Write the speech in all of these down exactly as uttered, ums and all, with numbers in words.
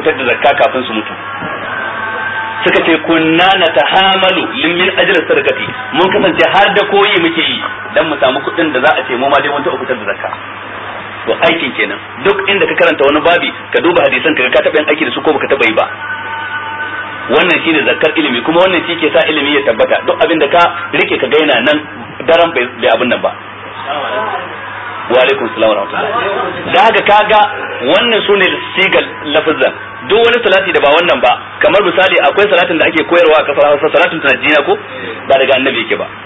fitar da zakka kafin su mutu. Suka ce kunna natahamalu min ajli sadaqati, mun kasance har da koyi muke yi dan mu samu kuɗin da za a ce mu ma dai mun taɓa fitar da zakka. To aikin kenan, duk inda ka karanta wani babi ka duba hadisan ka ka taɓa yin aiki da su ko baka taɓa yi ba. Wannan shine zakkar ilimi, kuma wannan shi ke sa ilimi ya tabbata. Duk abin da ka rike ka gaina nan daren bai abin nan ba. Wa alaikum salam wa rahmatullah. Da haka kaga wannan sune sigal lafazan. Duk wani salati da ba wannan ba, kamar misali akwai salatin da ake koyarwa a kasar Hausa, salatin tanajjiya ko ba daga annabi yake ba.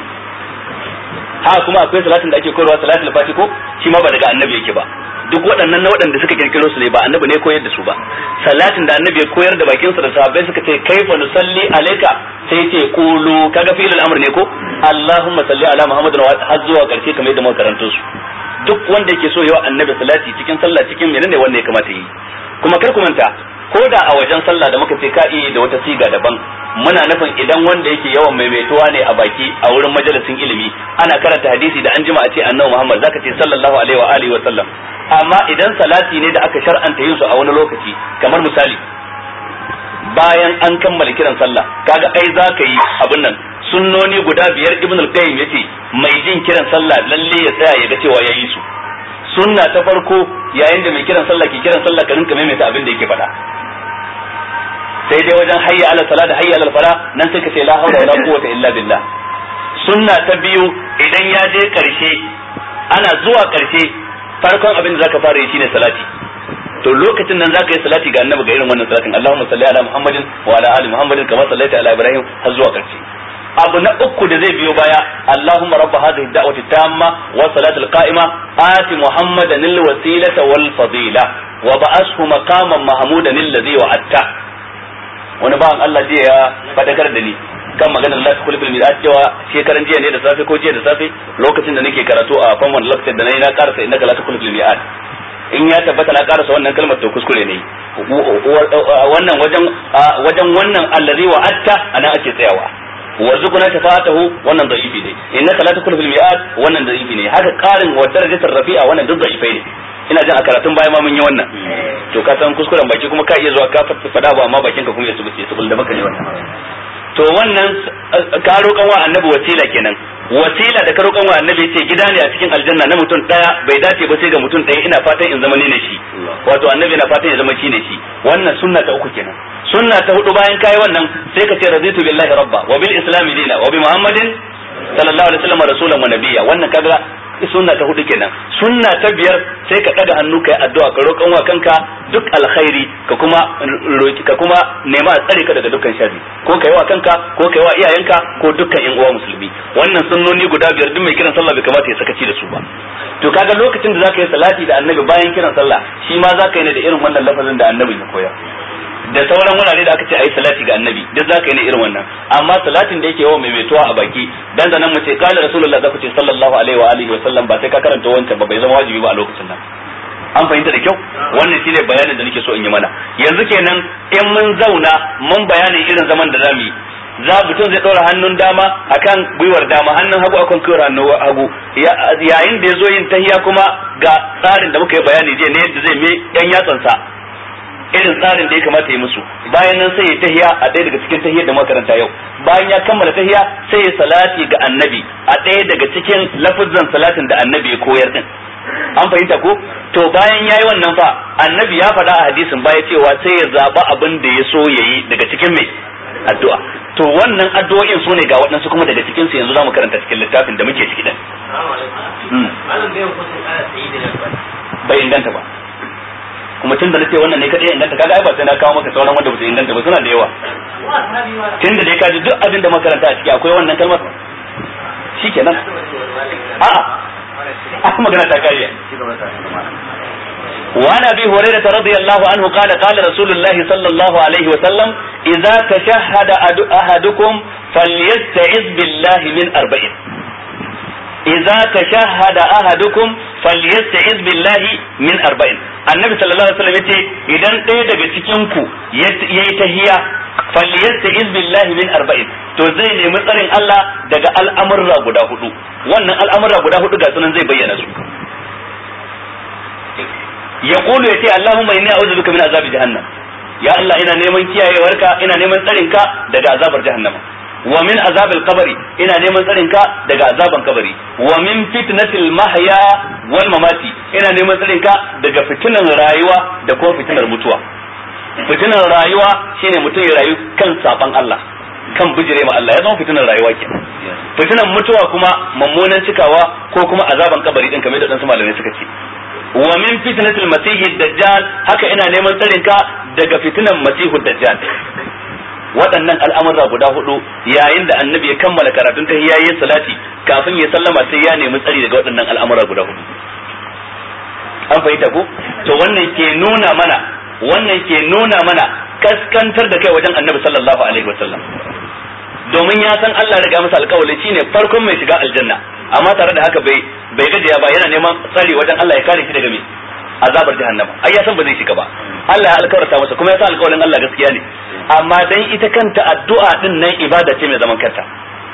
Ha kuma akwai salatin da ake koyarwa, salatul fati ko shi ma ba daga annabi yake ba. Duk waɗannan na waɗanda suka kirkiro su ne, ba annabi ne koyar da su ba. Salatin da annabi ya koyar da bakin sa da sahabbai suka ce kaifa nusalli alayka, sai ya ce qulu, kaga fi'il amr ne ko Allahumma salli ala Muhammadin wa har zuwa karshe kamar yadda muka karanto su. Duk wanda yake so yawa annabi salati cikin sallah cikin menene wanda ya kamata yi. Kuma kar ku manta, ko da a wajen sallah da muka ce ka iya da wata siga daban, muna nufin idan wanda yake yawan maimaituwa ne a baki a wurin majalisin ilimi, ana karanta hadisi da an jima a ce annabi Muhammad, zaka ce sallallahu alaihi wa alihi wa sallam. Amma idan salati ne da aka shar'anta yin su a wani lokaci, kamar misali bayan an kammala kiran sallah, kaga ai zaka yi abin nan sunnoni guda biyar. Ibn al-Qayyim yace mai jin kiran sallah lalle ya tsaya ya ga cewa yayi su. Sunna ta farko, yayin da mai kiran sallah ke kiran sallah ka rinka maimaita abin da yake faɗa. Sai dai wajen hayya ala salat da hayya ala fala, nan sai ka ce la hawla wala quwwata illa billah. Sunna ta biyu, idan ya je karshe, ana zuwa karshe, farkon abin da zaka fara yi shine salati. To lokacin nan zaka yi salati ga annabi ga irin wannan salatin, Allahumma salli ala Muhammadin wa ala ali Muhammadin kama sallaita ala Ibrahim har zuwa karshe. Abu na uku da zai biyo baya, Allahumma rabb hadhihi ad-da'wati tamma wa salati al-qa'ima ati Muhammadan al-wasilata wal fadila wa ba'athu maqaman mahmudan alladhi wa'atta. Wani bawan Allah jiya ya fadakar da ni kan maganar la tukul bil mi'at, cewa shekaran jiya ne da safe ko jiya da safe lokacin da nake karatu a common lecture da nayi na karasa innaka la tukul bil mi'at. In ya tabbata na karasa wannan kalmar to kuskure ne. Wannan wajen wajen wannan allazi wa'atta ana ake tsayawa. warzuquna shafa'atahu wannan da'ifi ne, innaka la takunu fil mi'at wannan da'ifi ne, haka qarin wa darajatar rafi'a wannan duk da'ifai ne. Ina jin a karatun baya ma mun yi wannan. To ka san kuskuren baki kuma ka iya zuwa ka fada ba amma bakin ka kuma ya subuce saboda da baka ne wannan. To wannan ka roƙan wa annabi wasila kenan. Wasila da ka roƙan wa annabi yace gida ne a cikin aljanna na mutum daya, bai dace ba sai ga mutum daya, ina fatan in zama ne shi. Wato annabi na fatan ya zama shi ne shi. Wannan sunna ta uku kenan. Sunna ta hudu bayan kai wannan sai ka ce raditu billahi rabba wa bil islam dina wa bi muhammadin sallallahu alaihi wasallam rasulan wa nabiyya. Wannan kaga sunna ta hudu kenan. Sunna ta biyar sai ka daga hannu kai addu'a ka roƙan wa kanka duk alkhairi, ka kuma roki ka kuma nema a tsare ka daga dukkan sharri, ko kai wa kanka ko kai wa iyayenka ko dukkan ƴan uwa musulmi. Wannan sunnoni guda biyar duk mai kiran sallah bai kamata ya sakaci da su ba. To kaga lokacin da zaka yi salati da annabi bayan kiran sallah, shi ma zaka yi ne da irin wannan lafazin da annabi ya koya. Da sauran wurare da aka ce ayi salati ga annabi duk zaka yi ne irin wannan, amma salatin da yake yawan maimaituwa a baki dan da nan mu ce qala rasulullah zaka ce sallallahu alaihi wa alihi wa sallam, ba sai ka karanta wancan ba, bai zama wajibi ba a lokacin nan. An fahimta da kyau? Wannan shine bayanin da nake so in yi mana. Yanzu kenan in mun zauna mun bayanin irin zaman da zamu yi, za mutum zai ɗora hannun dama akan gwiwar dama, hannun hagu akan gwiwar hannun hagu, yayin da ya zo yin tahiya kuma ga tsarin da muka yi bayani je ne yadda zai me yan yatsansa irin tsarin da ya kamata yi musu. Bayan nan sai ya tahiya a ɗaya daga cikin tahiyar da makaranta yau. Bayan ya kammala tahiya sai ya salati ga annabi a ɗaya daga cikin lafazan salatin da annabi ya koyar din. An fahimta ko? To bayan yayi wannan fa annabi ya faɗa a hadisin baya cewa sai ya zaba abin da ya so yayi daga cikin mai addu'a. To wannan addu'o'in su ne ga waɗansu kuma daga cikin su yanzu zamu karanta cikin littafin da muke ciki din. Bai inganta ba. Kuma tun da nace wannan ne kadai inganta, kaga ai ba sai na kawo maka sauran wanda ba su inganta ba, suna da yawa. Tun da dai ka ji duk abin da makaranta a ciki akwai wannan kalmar, shikenan. A'a, aka magana ta kariya. وعن ابي هريره رضي الله عنه قال قال رسول الله صلى الله عليه وسلم اذا تشهد احدكم فليستعذ بالله من اربع اذا تشهد احدكم فليستعذ بالله من اربع. annabi sallallahu alaihi wasallam yace idan ɗaya daga cikin ku yayi tahiyya falyasta'iz billahi min arba'in, to zai nemi tsarin Allah daga al'amurra guda hudu. Wannan al'amurra guda hudu ga sunan zai bayyana su. yaqulu yace Allahumma inni a'udhu bika min azabi jahannam, ya Allah ina neman kiyayewarka ina neman tsarinka daga azabar jahannama wa min azabil qabri ina neman tsarinka daga azaban kabari wa min fitnatil mahya wal mamati ina neman tsarinka daga fitinan rayuwa da kuma fitinar mutuwa. Fitinar rayuwa shine mutum ya rayu kan saban Allah kan bijire ma Allah ya zama fitinar rayuwa ke. Fitinan mutuwa kuma mummunan cikawa ko kuma azaban kabari din kamar da dan su malamai suka ce. Wa min fitnatil masihid dajjal haka ina neman tsarinka daga fitinan masihud dajjal. Waɗannan al'amura guda hudu yayin da annabi ya kammala karatun ta yayin salati kafin ya sallama sai ya nemi tsari daga waɗannan al'amura guda hudu. An fahimta ko? To wannan ke nuna mana wannan ke nuna mana kaskantar da kai wajen annabi sallallahu alaihi wasallam. Domin ya san Allah riga masa alƙawari shine farkon mai shiga aljanna amma tare da haka bai bai gajiya ba yana neman tsari wajen Allah ya kare shi daga me azabar jahannama. Ai ya san ba zai shiga ba Allah ya alƙawarta masa kuma ya san alƙawarin Allah gaskiya ne amma dan ita kanta addu'a din nan ibada ce mai zaman kanta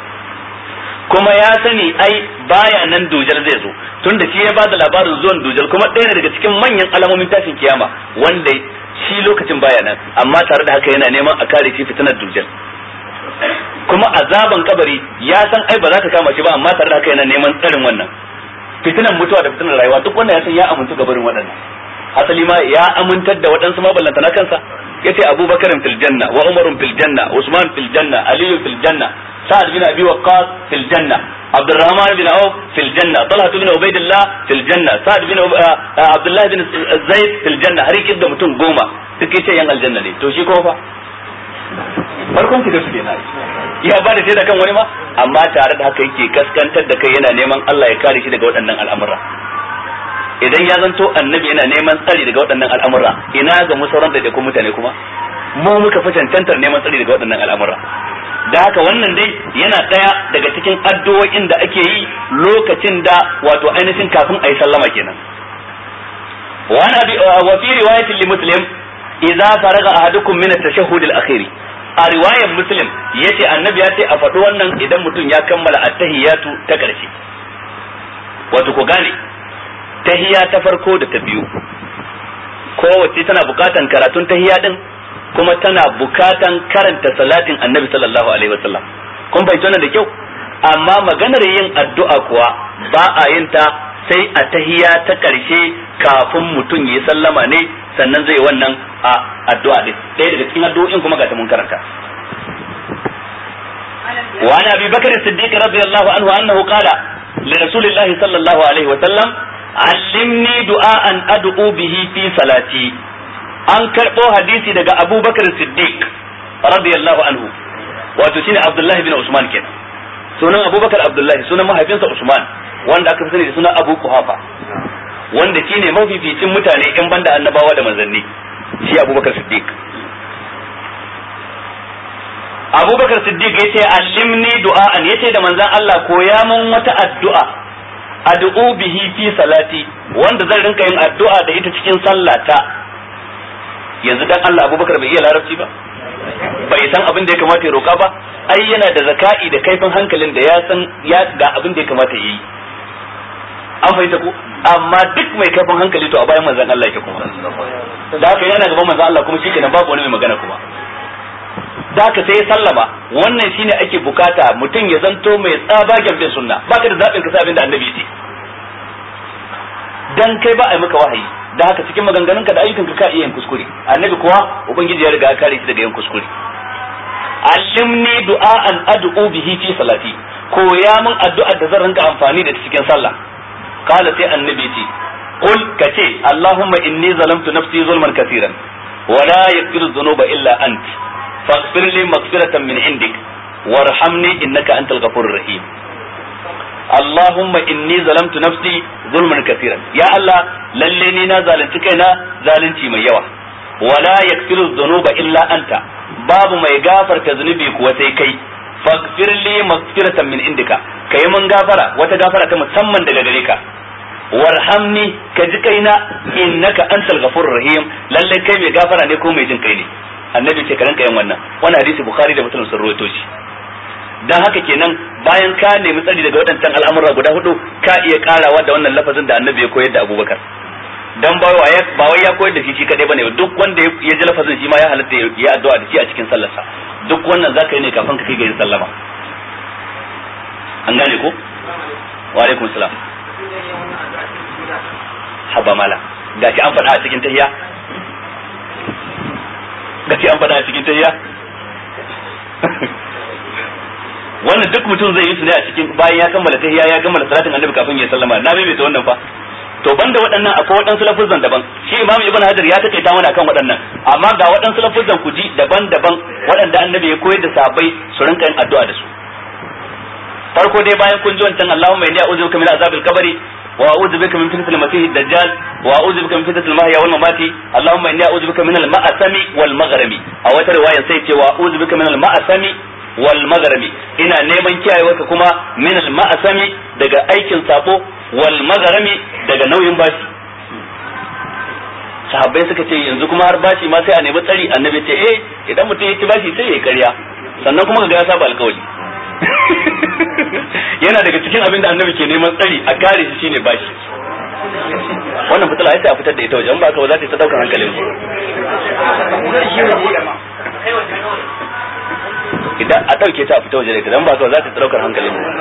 kuma ya sani ai baya nan dujal zai zo tunda shi ya bada labarin zuwan dujal kuma ɗaya daga cikin manyan alamomin tashin kiyama wanda shi lokacin baya nan amma tare da haka yana neman a kare shi fitinar dujal kuma azaban kabari ya san ai ba za ka kama shi ba amma tare da haka yana neman tsarin wannan fitinan mutuwa da fitinar rayuwa duk wannan ya san ya amintu gabarin waɗannan asali ma ya amintar da waɗansu maballanta na kansa yace Abubakar fil janna wa Umar fil janna Usman fil janna Ali fil janna Sa'ad bin Abi Waqqas fil janna Abdurrahman bin Auf fil janna Talha bin Ubaidillah fil janna Sa'ad bin Abdullah bin Zaid fil janna har yake da mutum goma duk yace yan aljanna ne to shi ko fa farkon ki da su kenan ya ba da shaida kan wani ma amma tare da haka yake kaskantar da kai yana neman Allah ya kare shi daga waɗannan al'amura. Idan ya zanto annabi yana neman tsari daga waɗannan al'amura ina ga mu sauran da kuma mutane kuma mu muka fi cancantar neman tsari daga waɗannan al'amura. Da haka wannan dai yana ɗaya daga cikin addu'o'in da ake yi lokacin da wato ainihin kafin a yi sallama kenan. Wa ana wa fi riwayatin li Muslim idza faraga ahadukum min at-tashahhud al-akhir a riwayar Muslim yace annabi ya ce a faɗi wannan idan mutum ya kammala at-tahiyatu ta ƙarshe. Wato ko gane tahiya ta farko da ta biyu kowace tana bukatan karatun tahiya din kuma tana bukatan karanta salatin annabi sallallahu alaihi wasallam kun bai tona da kyau amma maganar yin addu'a kuwa ba a yin ta sai a tahiya ta karshe kafin mutum ya sallama ne sannan zai wannan a addu'a din ɗaya daga cikin addu'o'in kuma ga ta mun karanta wa ana abi bakr as-siddiq radiyallahu anhu annahu qala li rasulillahi sallallahu alaihi wasallam allimni du'an ad'u bihi fi salati an karbo hadisi daga Abu Bakar Siddiq radiyallahu anhu wato shine Abdullahi bin Usman kenan sunan Abu Bakar Abdullahi sunan mahaifinsa Usman wanda aka fi sani da sunan Abu Quhafa wanda shine mafificin mutane in banda annabawa da manzanni shi Abu Bakar Siddiq Abu Bakar Siddiq yace allimni du'an yace da manzon Allah koya mun wata addu'a ad'u bihi fi salati wanda zan rinka yin addu'a da ita cikin sallata yanzu dan Allah Abubakar bai iya larabci ba bai san abin da ya kamata ya roka ba ai yana da zaka'i da kaifin hankalin da ya san ya ga abin da ya kamata ya yi an fahimta ko amma duk mai kaifin hankali to a bayan manzon Allah yake kuma da haka yana gaban manzon Allah kuma shikenan babu wani mai magana kuma da haka sai ya sallama wannan shine ake bukata mutum ya zanto mai tsabagen bin sunna baka da zabin ka sabin da annabi ce dan kai ba a yi maka wahayi da haka cikin maganganunka da ayyukanka ka iya yin kuskure annabi kuwa ubangiji ya riga ya kare shi daga yin kuskure allimni du'an ad'u bihi fi salati koya min addu'ar da zan rinka amfani da cikin sallah kala sai annabi ce qul kace allahumma inni zalamtu nafsi zulman kaseeran wa la yaghfiru dhunuba illa ant faghfir li maghfiratan min indik warhamni innaka antal ghafurur rahim allahumma inni zalamtu nafsi zulman kaseeran ya allah lalle ni na zalunci kaina zalunci mai yawa wala yaghfiru dhunuba illa anta babu mai gafarta zunubi kuwa sai kai faghfir li maghfiratan min indika kai mun gafara wata gafara ta musamman daga gare ka warhamni ka ji kaina innaka antal ghafurur rahim lalle kai mai gafara ne ko mai jin kai ne annabi ce karan kayan wannan wannan hadisi bukhari da muslim sun rawaito shi dan haka kenan bayan ka nemi tsari daga waɗancan al'amura guda hudu ka iya karawa da wannan lafazin da annabi ya koyar da abubakar dan ba wai ba wai ya koyar da shi shi kadai bane duk wanda ya ji lafazin shi ma ya halatta ya addu'a da shi a cikin sallarsa duk wannan zaka yi ne kafin ka kai ga yin sallama an gane ko wa alaikum salam haba mala gashi an faɗa a cikin tahiyya gashi an faɗa a cikin tahiyya wannan duk mutum zai yi su ne a cikin bayan ya kammala tahiyya ya kammala salatin annabi kafin ya sallama na bai ta wannan fa to banda waɗannan akwai waɗansu lafuzan daban shi imamu ibn hajar ya takaita mana kan waɗannan amma ga waɗansu lafuzan ku ji daban-daban waɗanda annabi ya koyar da sahabbai su rinka yin addu'a da su farko dai bayan kun ji wancan Allahumma inni a'udhu bika min azabil qabri wa a'udhu bika min fitnatil masih ad-dajjal wa a'udhu bika min fitnatil mahya wal mamati Allahumma inni a'udhu bika min al-ma'asami wal maghrami a wata riwaya sai ce wa a'udhu bika min al-ma'asami wal maghrami ina neman kiyayewarka kuma min al-ma'asami daga aikin sabo wal maghrami daga nauyin bashi sahabbai suka ce yanzu kuma har bashi ma sai a nemi tsari annabi ce eh idan mutum ya ci bashi sai ya karya sannan kuma ga ya saba alkawari yana daga cikin abin da annabi ke neman tsari a kare shi shine bashi wannan fitila sai a fitar da ita wajen ba ka ba za ta ta daukar hankalin mu idan a dauke ta a fita waje da ita dan ba ka za ta daukar hankalin mu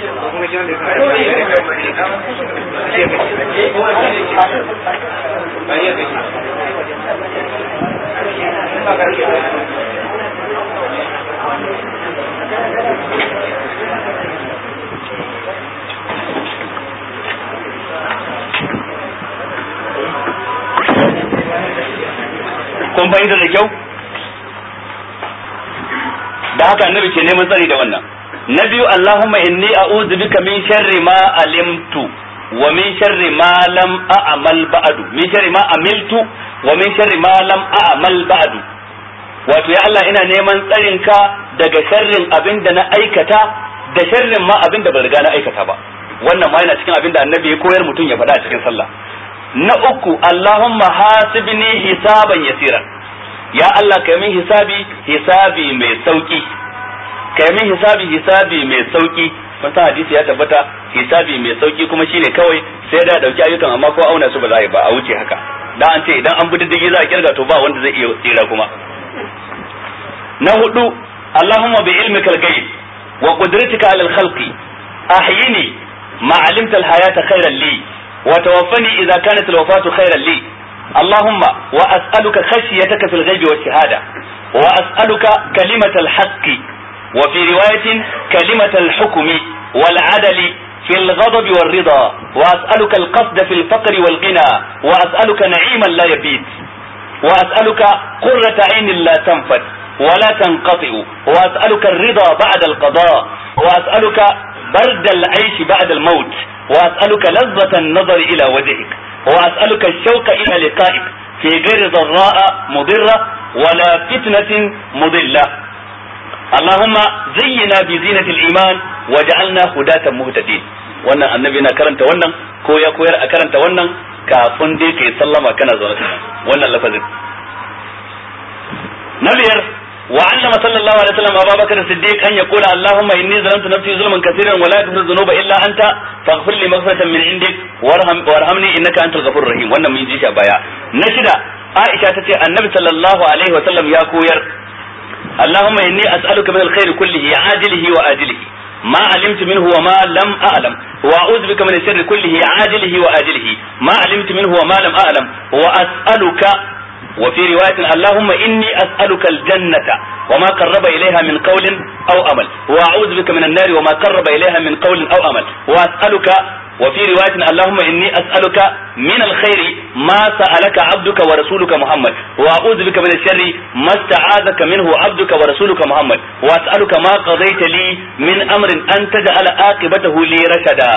kun bayyana da kyau da haka annabi ke neman tsari da wannan na biyu Allahumma inni a'udhu bika min sharri ma alimtu wa min sharri ma lam a'mal ba'du min sharri ma amiltu wa min sharri ma lam a'mal ba'du wato ya Allah ina neman tsarin ka daga sharrin abin da na aikata da sharrin ma abin da ban riga na aikata ba wannan ma yana cikin abin da annabi ya koyar mutum ya faɗa a cikin sallah na uku Allahumma hasibni hisaban yasiran ya Allah kai min hisabi hisabi mai sauki kai min hisabi hisabi mai sauki kun san hadisi ya tabbata hisabi mai sauki kuma shine kawai sai da dauki ayyukan amma ko auna su ba za a yi ba a wuce haka dan an ce idan an bi diddigi za a kirga to ba wanda zai iya tsira kuma na hudu Allahumma bi ilmika al-ghaib wa qudratika ala al-khalqi ahyini ma alimta al-hayata khayran li wa tawaffani idha kanat al-wafatu khayran li اللهم وأسألك خشيتك في الغيب والشهادة وأسألك كلمة الحق وفي رواية كلمة الحكم والعدل في الغضب والرضا وأسألك القصد في الفقر والغنى وأسألك نعيما لا يبيد وأسألك قرة عين لا تنفد ولا تنقطع وأسألك الرضا بعد القضاء وأسألك برد العيش بعد الموت وأسألك لذة النظر إلى وجهك وأسألك الشوق إلى لقائك في غير ضراء مضرة ولا فتنة مضلة اللهم زينا بزينة الإيمان وجعلنا هداة مهتدين wannan annabi na karanta wannan ko ya koyar a karanta wannan kafin dai kai sallama kana zaune wannan lafazin na biyar وعلم صلى الله عليه وسلم أبا بكر الصديق أن يقول اللهم إني ظلمت نفسي ظلما كثيرا ولا يغفر الذنوب إلا أنت فاغفر لي مغفرة من عندك وارحم وارحمني إنك أنت الغفور الرحيم wannan mun ji shi a baya na shida Aisha tace annabi sallallahu alaihi wa sallam ya koyar Allahumma inni as'aluka min alkhair kullihi ajilihi wa ajilihi ma alimtu minhu wa ma lam a'lam wa a'udhu bika min sharri kullihi ajilihi wa ajilihi ma alimtu minhu wa ma lam a'lam wa as'aluka وفي رواية اللهم إني أسألك الجنة وما قرب إليها من قول أو عمل وأعوذ بك من النار وما قرب إليها من قول أو عمل وأسألك وفي رواية اللهم إني أسألك من الخير ما سألك عبدك ورسولك محمد وأعوذ بك من الشر ما استعاذك منه عبدك ورسولك محمد وأسألك ما قضيت لي من أمر أن تجعل عاقبته لي رشدا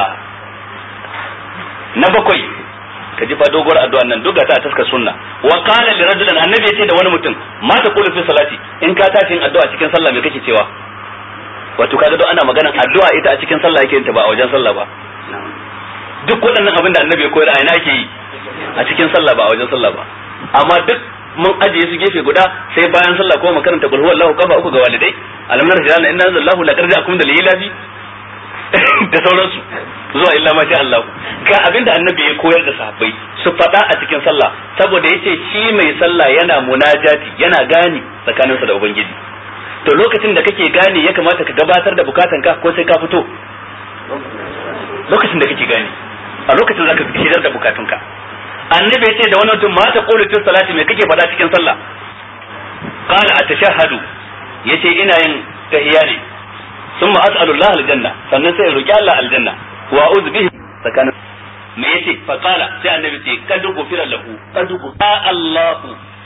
نبكي ka ji fa doguwar addu'an nan duk ga ta taska sunna wa qala li rajulin annabi yace da wani mutum ma ta kula fi salati in ka tashi yin addu'a cikin sallah me kake cewa wato kaga don ana maganar addu'a ita a cikin sallah yake yin ta ba a wajen sallah ba duk waɗannan abin da annabi ya koyar a ina yake yi a cikin sallah ba a wajen sallah ba amma duk mun ajiye su gefe guda sai bayan sallah ko mu karanta qul huwallahu kafa uku ga walidai alamnar rijal inna anzalallahu la tarja'akum da lilafi da sauransu zuwa illa ma sha Allah ga abinda annabi ya koyar da sahabbai su faɗa a cikin sallah saboda yace shi mai sallah yana munajati yana gani tsakaninsa da ubangiji to lokacin da kake gani ya kamata ka gabatar da bukatanka ko sai ka fito lokacin da kake gani a lokacin zaka hidar da bukatunka annabi yace da wani mutum ma ta qulu fi salati me kake faɗa cikin sallah qala atashahhadu yace ina yin tahiyya ne thumma as'alu Allah aljanna sannan sai roki Allah aljanna wa a'udhu bihi tsakanin me yace fa qala sai annabi ce kad gufira lahu kad gufira Allah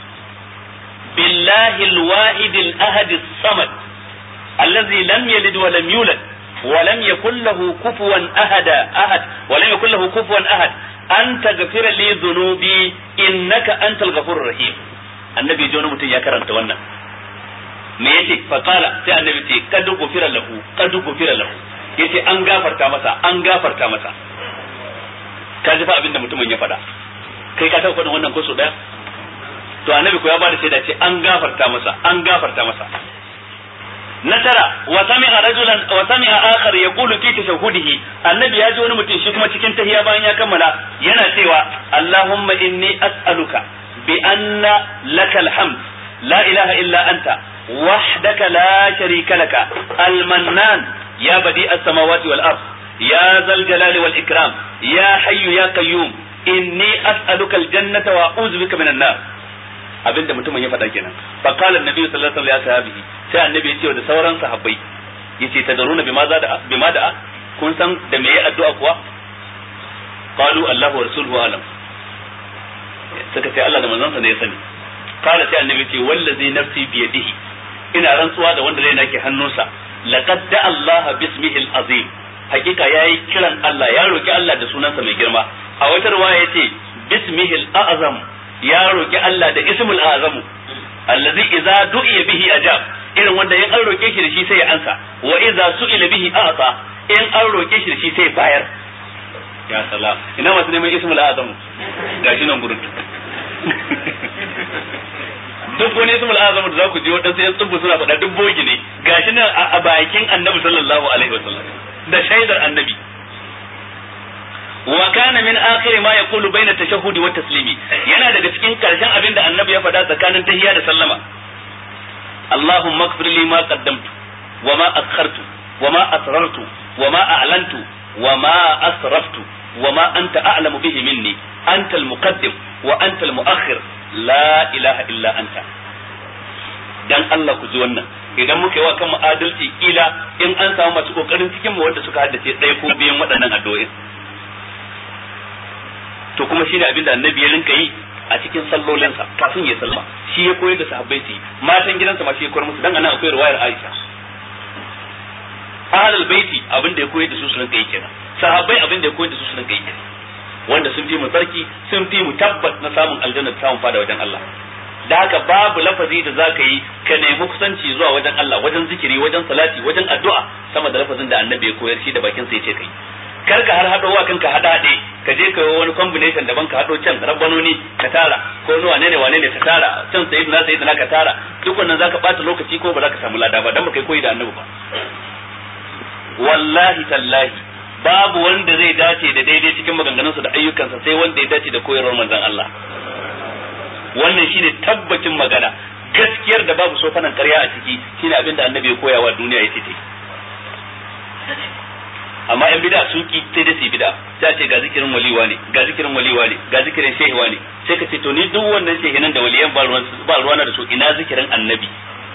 billahi alwahid alahad as-samad alladhi lam yalid wa lam yulad wa lam yakul lahu kufuwan ahad ahad wa lam yakul lahu kufuwan ahad an taghfira li dhunubi innaka antal ghafurur rahim annabi ji wani mutum ya karanta wannan me yace fa qala sai annabi ce kad gufira lahu kad gufira lahu yace an gafarta masa an gafarta masa ka ji fa abinda mutumin ya faɗa kai ka taɓa faɗin wannan ko so daya to annabi ko ya bada shaida ce an gafarta masa an gafarta masa na tara wa sami'a rajulan wa sami'a akhar yaqulu fi tashahhudihi annabi ya ji wani mutum shi kuma cikin tahiyya bayan ya kammala yana cewa Allahumma inni as'aluka bi anna lakal hamd la ilaha illa anta wahdaka la sharika laka al-mannan ya badi as-samawati wal ard ya zal jalali wal ikram ya hayyu ya qayyum inni as'aluka al-jannata wa a'udhu bika minan nar abinda mutumin ya faɗa kenan fa qala an-nabi sallallahu alaihi wasallam sai annabi ya ce da sauran sahabbai yace tadaruna bima za da bima da kun san da meye addu'a kuwa qalu Allahu wa rasuluhu alam suka ce Allah da manzon sa ne ya sani qala sai annabi ce wallazi nafsi bi yadihi ina rantsuwa da wanda raina ke hannunsa laqad da Allah bismihi al-azim hakika yayi kiran Allah ya roki Allah da sunansa mai girma a wata riwaya yace bismihi al-azam ya roki Allah da ismul azamu allazi idza du'iya bihi ajab irin wanda in an roke shi da shi sai ya ansa wa idza su'ila bihi a'ta in an roke shi da shi sai bayar ya salam ina masu neman ismul azamu gashi nan gurin duk wani ismul azamu da za ku ji wadansu yan tsubbu suna faɗa duk bogi ne gashi nan a bakin annabi sallallahu alaihi wasallam da shaidar annabi wa kana min akhir ma yaqulu bayna tashahhudi wa taslimi yana daga cikin karshen abin da annabi ya faɗa tsakanin tahiyya da sallama Allahumma ighfir li ma qaddamtu wa ma akhartu wa ma asrartu wa ma a'lantu wa ma asraftu wa ma anta a'lamu bihi minni anta al-muqaddim wa anta al-mu'akhir la ilaha illa anta dan Allah ku ji wannan idan muka yi wa kan adalci kila in an samu masu kokarin cikin mu wanda suka haddace ɗaya ko biyan waɗannan addu'o'i to kuma shine abinda annabi ya rinka yi a cikin sallolinsa kafin ya sallama shi ya koyar da sahabbai su matan gidansa ma shi ya koyar musu dan anan akwai riwayar Aisha ahlul baiti abinda ya koyar da su su rinka yi kenan sahabbai abinda ya koyar da su su rinka yi kenan wanda sun fi mu sarki sun fi mu tabbas na samun aljanna ta samun fada wajen Allah da haka babu lafazi da zaka yi ka nemi kusanci zuwa wajen Allah wajen zikiri wajen salati wajen addu'a sama da lafazin da annabi ya koyar shi da bakin sa yace kai kar ka har hado wa kanka hada hade ka je ka yi wani combination daban ka hado can rabbanoni ka tara ko zuwa ne ne wane ne ka tara can sayyidina sayyidina ka tara duk wannan zaka bata lokaci ko ba za ka samu lada ba dan ba kai koyi da annabi ba wallahi tallahi babu wanda zai dace da daidai cikin maganganunsa da ayyukansa sai wanda ya dace da koyarwar manzon Allah wannan shine tabbacin magana gaskiyar da babu sofanan ƙarya a ciki shine abinda annabi ya koya wa duniya ya ce amma yan bid'a su ki sai da su bid'a sai ce ga zikirin waliwa ne ga zikirin waliwa ne ga zikirin shehiwa ne sai ka ce to ni duk wannan shehinan da waliyan ba ruwan ba ruwana da su ina zikirin annabi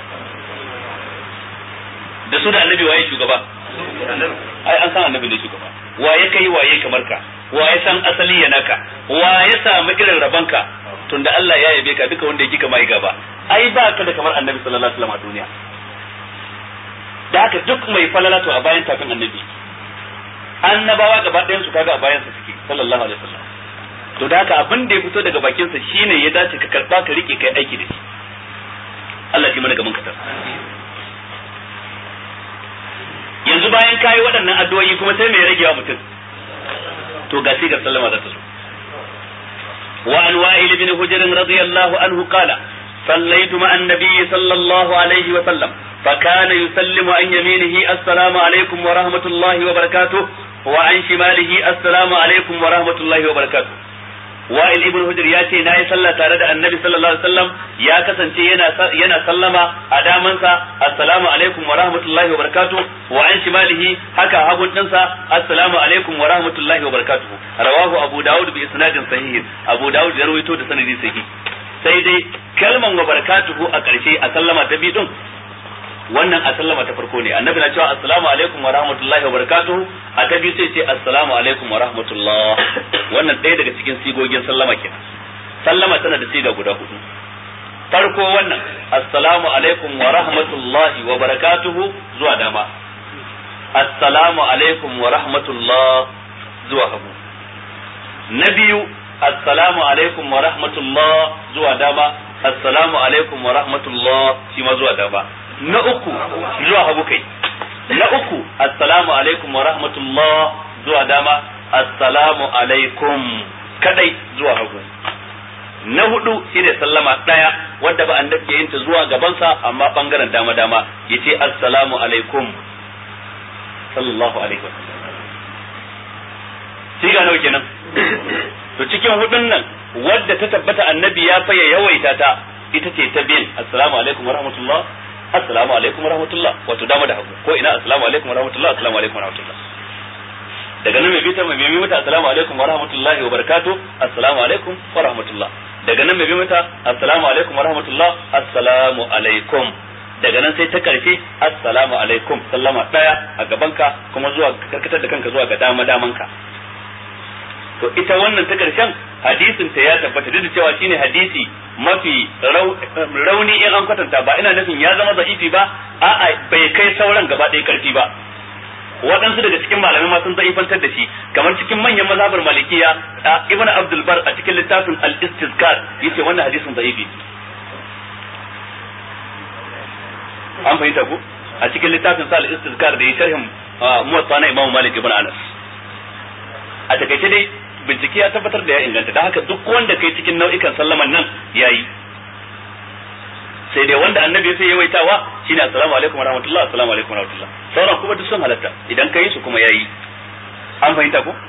da su da annabi waye shugaba ai an san annabi ne shugaba waye kai waye kamar ka waye san asali yana ka waye samu irin rabanka tunda Allah ya yabe ka duka wanda yake kama yi gaba ai ba ka da kamar annabi sallallahu alaihi wasallam a duniya da haka duk mai falala to a bayan tafin annabi annabawa gaba ɗayan su kaga a bayan sa suke sallallahu alaihi wasallam to da haka abin da ya fito daga bakin sa shine ya dace ka karba ka rike kai aiki da shi Allah shi mana gaban ka yanzu bayan kai waɗannan addu'o'i kuma sai mai ragewa mutum to ga sigar sallama za ta zo wa an wa'il bin hujr radiyallahu anhu qala صليت مع النبي صلى الله عليه وسلم فكان يسلم عن يمينه السلام عليكم ورحمة الله وبركاته وعن شماله السلام عليكم ورحمة الله وبركاته Wa'il ibn Hujr ya ce nayi sallah tare da Annabi sallallahu alaihi wasallam ya kasance yana yana sallama a damansa assalamu alaikum wa rahmatullahi wa barakatuh wa an shimalihi haka hagun dinsa assalamu alaikum wa rahmatullahi wa barakatuh rawahu Abu Dawud bi isnadin sahih Abu Dawud ya rawaito da sanadi sahih sai dai kalman wa barakatuhu a ƙarshe a sallama ta biyu din wannan a sallama ta farko ne annabi na cewa assalamu alaikum wa rahmatullahi wa barakatuh a ta biyu sai ce assalamu alaikum wa rahmatullah wannan ɗaya daga cikin sigogin sallama kenan sallama tana da siga guda hudu farko wannan assalamu alaikum wa rahmatullahi wa barakatuh zuwa dama assalamu alaikum wa rahmatullah zuwa hagu na biyu assalamu alaikum wa rahmatullah zuwa dama assalamu alaikum wa rahmatullah shi ma zuwa dama na uku zuwa hagu kai na uku assalamu alaikum wa rahmatullah zuwa dama assalamu alaikum kadai zuwa hagu na hudu shine sallama daya wanda ba annabi yayin ta zuwa gaban sa amma bangaren dama dama yace assalamu alaikum sallallahu alaihi wasallam siga nawa kenan to cikin hudun nan wadda ta tabbata annabi ya fa yawaita ta ita ce ta bin assalamu alaikum wa rahmatullah assalamu alaikum wa rahmatullah wato dama da hagu ko ina assalamu alaikum wa rahmatullah assalamu alaikum wa rahmatullah daga nan mai bita mai mai mata assalamu alaikum wa rahmatullahi wa barakatuh assalamu alaikum wa rahmatullah daga nan mai bi mata assalamu alaikum wa rahmatullah assalamu alaikum daga nan sai ta karshe assalamu alaikum sallama daya a gabanka kuma zuwa karkatar da kanka zuwa ga dama damanka to ita wannan ta karshen hadisin ta ya tabbata duk da cewa shine hadisi mafi rauni in an kwatanta ba ina nufin ya zama da'ifi ba a'a bai kai sauran gaba ɗaya karfi ba waɗansu daga cikin malamai ma sun da'ifantar da shi kamar cikin manyan mazhabar malikiya ibn abdul bar a cikin littafin al-istizkar yace wannan hadisin da'ifi an fahimta ko a cikin littafin sa al-istizkar da ya sharhin muwatta na imam malik ibn anas a takaice dai bincike ya tabbatar da ya inganta da haka duk wanda kai cikin nau'ikan sallaman nan yayi sai dai wanda annabi sai yawaitawa shine assalamu alaikum warahmatullahi assalamu alaikum warahmatullahi sauran kuma duk sun halatta idan kai su kuma yayi an fahimta ko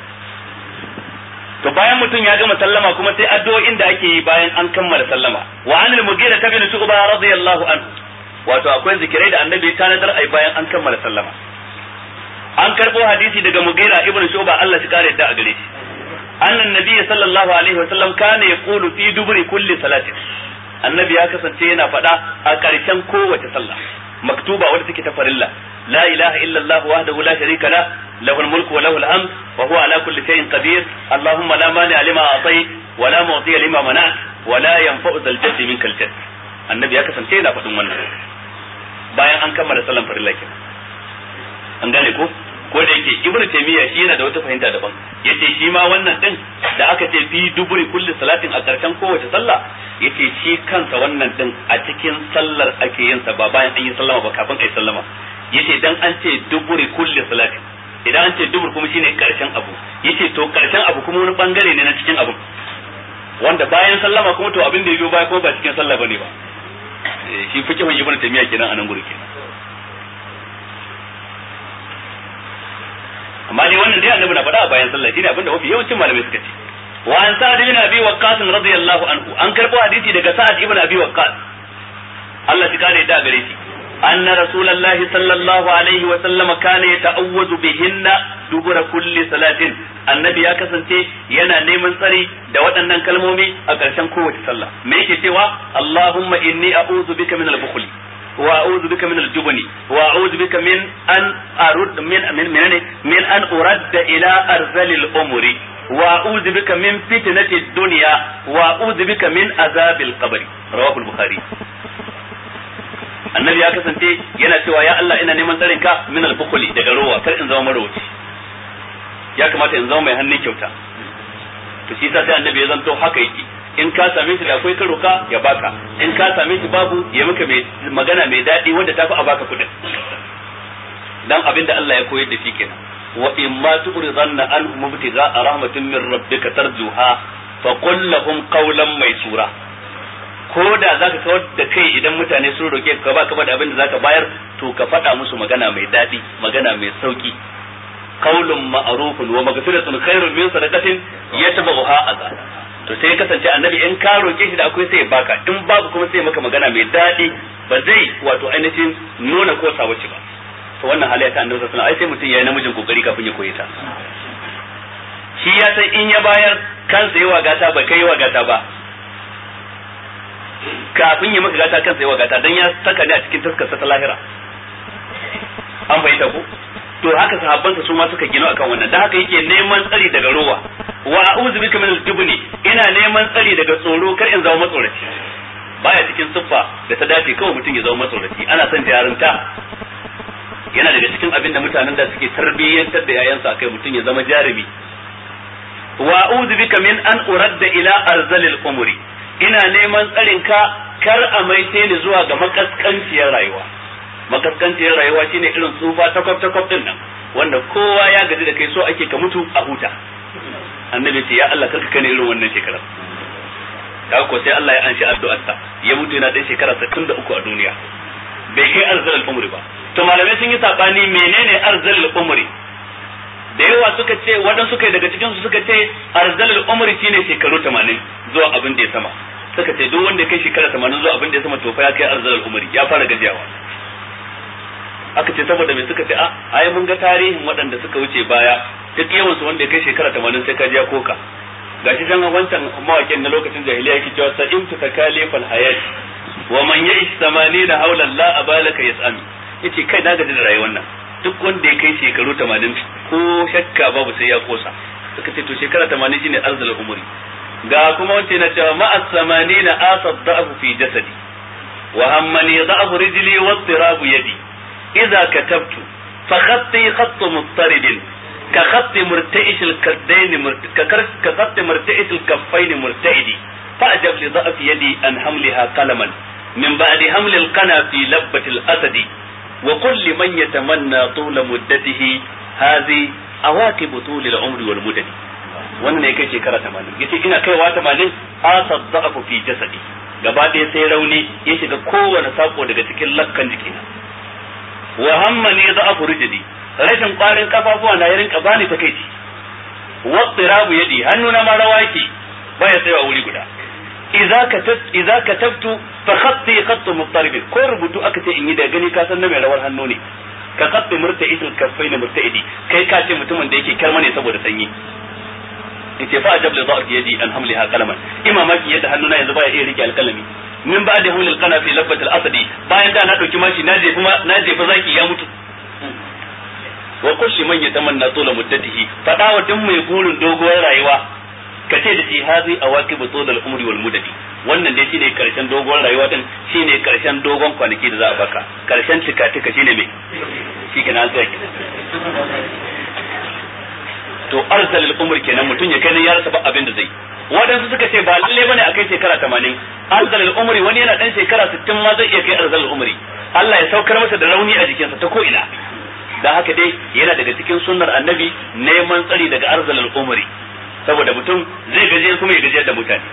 to bayan mutum ya gama sallama kuma sai addu'o'in da ake yi bayan an kammala sallama wa anil mughira bin shu'ba radiyallahu anhu wato akwai zikirai da annabi ya tanadar ai bayan an kammala sallama an karbo hadisi daga mughira ibn shu'ba Allah shi kare da a gare shi annan nabiy sallallahu alaihi wa sallam kana yaqulu fi duburi kulli salatin annabi ya kasance yana faɗa a ƙarshen kowace sallah maktuba wadda take ta farilla la ilaha illa allah wahdahu la sharika la lahul mulku wa lahul hamd wa huwa ala kulli shay'in qadir allahumma la mani lima atayt wa la mu'ti lima mana'at wa la yanfa'u dhal jaddi minkal jadd annabi ya kasance yana faɗin wannan bayan an kammala sallan farilla kenan an gane ko ko da yake ibnu taymiya shi yana da wata fahimta daban yace shi ma wannan din da aka ce fi duburi kulli salatin a karshen kowace sallah yace shi kansa wannan din a cikin sallar ake yin sa ba bayan an yi sallama ba kafin kai sallama yace dan an ce duburi kulli salatin idan an ce dubur kuma shine karshen abu yace to karshen abu kuma wani bangare ne na cikin abu wanda bayan sallama kuma to abin da ya biyo baya kuma ba cikin sallah bane ba shi fikihun ibnu taymiya kenan anan guri kenan amma dai wannan dai annabi na faɗa a bayan sallah shine abinda mafi yawancin malamai suka ce wa an sa'ad ibn abi waqqas radiyallahu anhu an karbo hadisi daga sa'ad ibn abi waqqas Allah ya kare da gare shi anna rasulullahi sallallahu alaihi wa sallam kana yata'awwazu bihinna dubura kulli salatin annabi ya kasance yana neman tsari da waɗannan kalmomi a ƙarshen kowace sallah me yake cewa Allahumma inni a'udhu bika min al-bukhli وأعوذ بك من الجبن وأعوذ بك من أن أرد من من من, من أن أرد إلى أرذل الأمور وأعوذ بك من فتنة الدنيا وأعوذ بك من عذاب القبر رواه البخاري annabi ya kasance yana cewa ya Allah ina neman tsarin ka min al-bukhli daga rowa kar in zama marwaci ya kamata in zama mai hannun kyauta to shi sai annabi ya zanto haka yake in ka same shi da akwai ka roka ya baka in ka same shi babu ya maka mai magana mai dadi wanda tafi a baka kudin dan abinda Allah ya koyar da shi kenan wa in ma tuqridanna an mubtiga rahmatin min rabbika tarjuha fa qul lahum qawlan maysura ko da zaka kawar da kai idan mutane sun roke ka ba ka ba da abinda zaka bayar to ka faɗa musu magana mai dadi magana mai sauki qaulun ma'rufun wa maghfiratun khairun min sadaqatin yatba'uha adha. To sai kasance annabi in ka roke shi da akwai sai ya baka, in babu kuma sai maka magana mai daɗi, ba zai wato ainihin nuna ko sawaci ba. To wannan halayya ta annabi sallallahu alaihi wasallam ai sai mutum yayi namijin kokari kafin ya koyi ta. Shi ya san in ya bayar kansa yawa gata ba kai yawa gata ba, kafin ya maka gata kansa yawa gata dan ya saka ne a cikin taskar ta lahira. An fahimta ko? To haka sahabbansa su ma suka gino akan wannan, da haka yake neman tsari daga rowa. Wa a'udhu bika min al-jubni, ina neman tsari daga tsoro kar in zama matsoraci. Baya cikin siffa da ta dace kawai mutum ya zama matsoraci, ana son jarumta. Yana daga cikin abin da mutanen da suke tarbiyyantar da yayansu akai mutum ya zama jarumi. Wa a'udhu bika min an uradda ila arzalil umri, ina neman tsarin ka kar a maite ni zuwa ga makaskanciyar rayuwa. Makaskanciyar rayuwa shine irin tsufa takwab takwab din nan wanda kowa ya gaji da kai so ake ka mutu a huta. Annabi ce ya Allah karka kane irin wannan shekara. Kaga ko sai Allah ya anshi addu'arsa, ya mutu yana dan shekara sittin da uku a duniya. Bai kai arzalul umri ba. To malamai sun yi sabani menene arzalul umri? Da yawa suka ce wadan suka daga cikin su suka ce arzalul umri shine shekaru tamanin zuwa abin da ya sama. Suka ce duk wanda ya kai shekara tamanin zuwa abin da ya sama to fa ya kai arzalul umri, ya fara gajiyawa. Aka ce saboda me suka ce a ai mun ga tarihin waɗanda suka wuce baya duk yawan su wanda ya kai shekara tamanin sai ka ji ya koka. Gashi can wancan mawakin na lokacin jahiliya yake cewa sa'im tu takalifal hayat wa man ya'ish samanina hawla la abalaka yas'ami. Yace kai na gaji da rayuwar nan, duk wanda ya kai shekaru tamanin ko shakka babu sai ya kosa. Suka ce to shekara tamanin shine arzalul umri. Ga kuma wancan yana cewa ma'as samanina asad da'fu fi jasadi wa hammani da'fu rijli wa tirabu yadi. إذا كتبت فخطي خط مضطرد كخط مرتئش الكدين مرت... كخط مرتئش الكفين مرتئد فأجب لضعف يدي أن حملها قلما من بعد حمل القنا في لبة الأسد وكل من يتمنى طول مدته هذه أواكب طول العمر والمدد. wannan ne kai shekara tamanin yace ina kaiwa tamanin asad da'afu fi jasadi, gaba ɗaya sai rauni ya shiga kowane sako daga cikin lakkan jikina. Wa hammani da'afu rijli, rashin kwarin kafafuwa na yarin kabani takeici. Wa tirabu yadi, hannuna ma rawa yake baya tsayawa wuri guda. Idza katat idza katabtu fa khatti khatt muttarib, ko rubutu aka ce in yi da gani ka san na mai rawar hannu ne. Ka khatti murta'isul kaffaini murta'idi, kai ka ce mutumin da yake karma ne saboda sanyi. Yace fa ajab li da'af yadi an hamliha qalaman, imamaki yadda hannuna yanzu baya iya rike alkalami. Min ba da hulul kana fi labbatil asadi, bayan da na dauki mashi na je kuma na je fa zaki ya mutu. Wa kulli man yatamanna tula muddatihi, fada wa duk mai burin doguwar rayuwa kace da shi hazi awaqibu tulal umri wal mudadi. Wannan dai shine karshen doguwar rayuwa din, shine karshen dogon kwanaki da za a baka. Karshen tika tika shine me? Shi kenan sai ki. To arzalul umri kenan mutun ya kai ya rasa ba abin da zai. Wadansu suka ce ba lalle bane akai shekara tamanin, arzalul umri wani yana dan shekara sittin ma zai iya kai arzalul umri. Allah ya saukar masa da rauni a jikinsa ta ko ina. Dan haka dai yana daga cikin sunnar annabi neman tsari daga arzalul umri, saboda mutum zai gaje kuma ya gaje da mutane.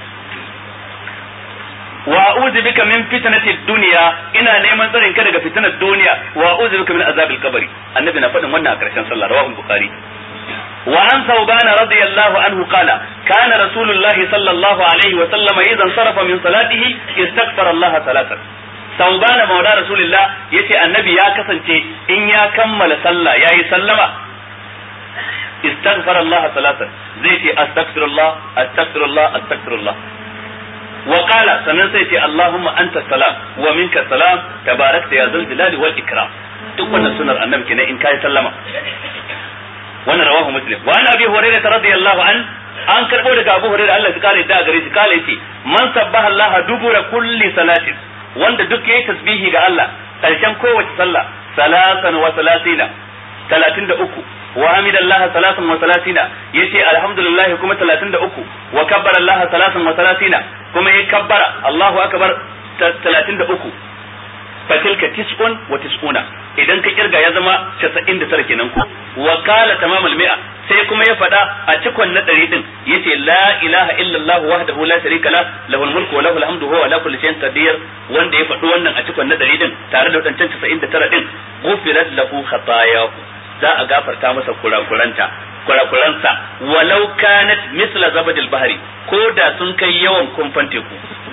Wa a'udhu bika min fitnati dunya, ina neman tsarin ka daga fitnar duniya. Wa a'udhu bika min azabil qabri, annabi na faɗin wannan a karshen sallah, rawahu bukhari. وعن ثوبان رضي الله عنه قال كان رسول الله صلى الله عليه وسلم إذا انصرف من صلاته استغفر الله ثلاثا. ثوبان مولى رسول الله يتي النبي يا كسنتي إن يا كمل صلى يا يسلم استغفر الله ثلاثا، زيتي أستغفر الله أستغفر الله أستغفر الله. وقال سننسيتي اللهم أنت السلام ومنك السلام تباركت يا ذو الجلال والإكرام. تقول السنة النبي كنا إن كان سلم. wannan rawahu muslim. Wa an abi hurairah radiyallahu an an karbo daga abu hurairah Allah ya kare da gare shi kale yace man sabbaha Allah dubura kulli salatin, wanda duk yayi tasbihi ga Allah karshen kowace sallah salatan wa salatina talatin da uku, wa hamidallahi salatan wa salatina yace alhamdulillah kuma talatin da uku, wa kabbara Allah salatan wa salatina kuma yayi kabbara Allahu akbar talatin da uku, fatilka tis'un wa tis'una, idan ka kirga ya zama casa'in da tara kenan ko. Wa qala tamamul mi'a, sai kuma ya fada a cikon na ɗari din yace la ilaha illallah wahdahu la sharika la lahul mulku wa lahul hamdu huwa ala kulli shay'in qadir. Wanda ya faɗi wannan a cikon na ɗari din tare da wadancan casa'in da tara din ghufirat lahu khatayahu, za a gafarta masa kurakuranta kurakuransa walau kanat misla zabadil bahri ko da sun kai yawan kumfan teku.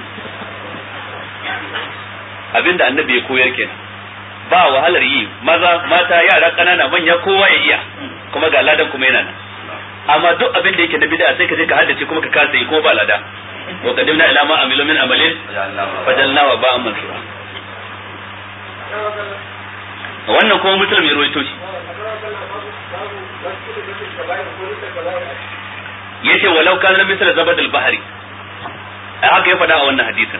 Abinda annabi ya koyar kenan, ba wahalar yi, maza mata yara kanana manya kowa ya iya, kuma ga ladan kuma yana nan. Amma duk abin da yake da bid'a sai ka je ka haddace kuma ka kasa yi kuma ba lada. wa qadimna ila ma amilu min amalin fajalna wa ba'an mansura. Wannan kuma muslim ya rawaito shi, yace walau kana misal zabad al-bahri, haka ya faɗa a wannan hadisin.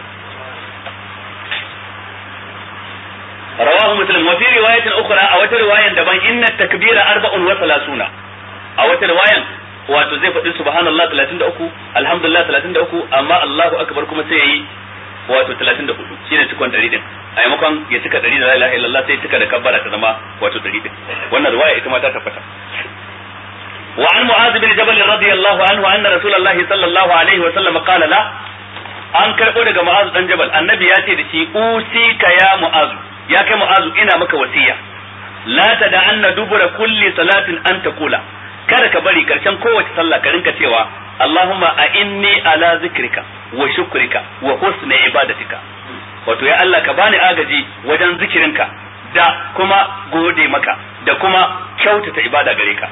رواه مسلم. وفي رواية أخرى أو رواية دبان إن التكبير أربع وثلاثون أو رواية wato zai faɗi subhanallah talatin da uku alhamdulillah talatin da uku amma Allahu akbar kuma sai yayi wato talatin da hudu shine cikon dari din a yamakon ya cika dari da la ilaha illallah sai cika da kabbara ta zama wato dari din. Wannan riwaya ita ma ta tabbata. Wa an Mu'adh bin Jabal radiyallahu anhu anna Rasulullahi sallallahu alaihi wa sallam qala la, an karbo daga Mu'adh dan Jabal, annabi ya ce da shi usika ya Mu'adh, ya kai Mu'adh ina maka wasiya, la tada'anna dubura kulli salatin an taqula, kada ka bari karshen kowace sallah ka rinka cewa Allahumma a'inni ala zikrika wa shukrika wa husni ibadatika, wato ya Allah ka bani agaji wajen zikirinka da kuma gode maka da kuma kyautata ibada gare ka.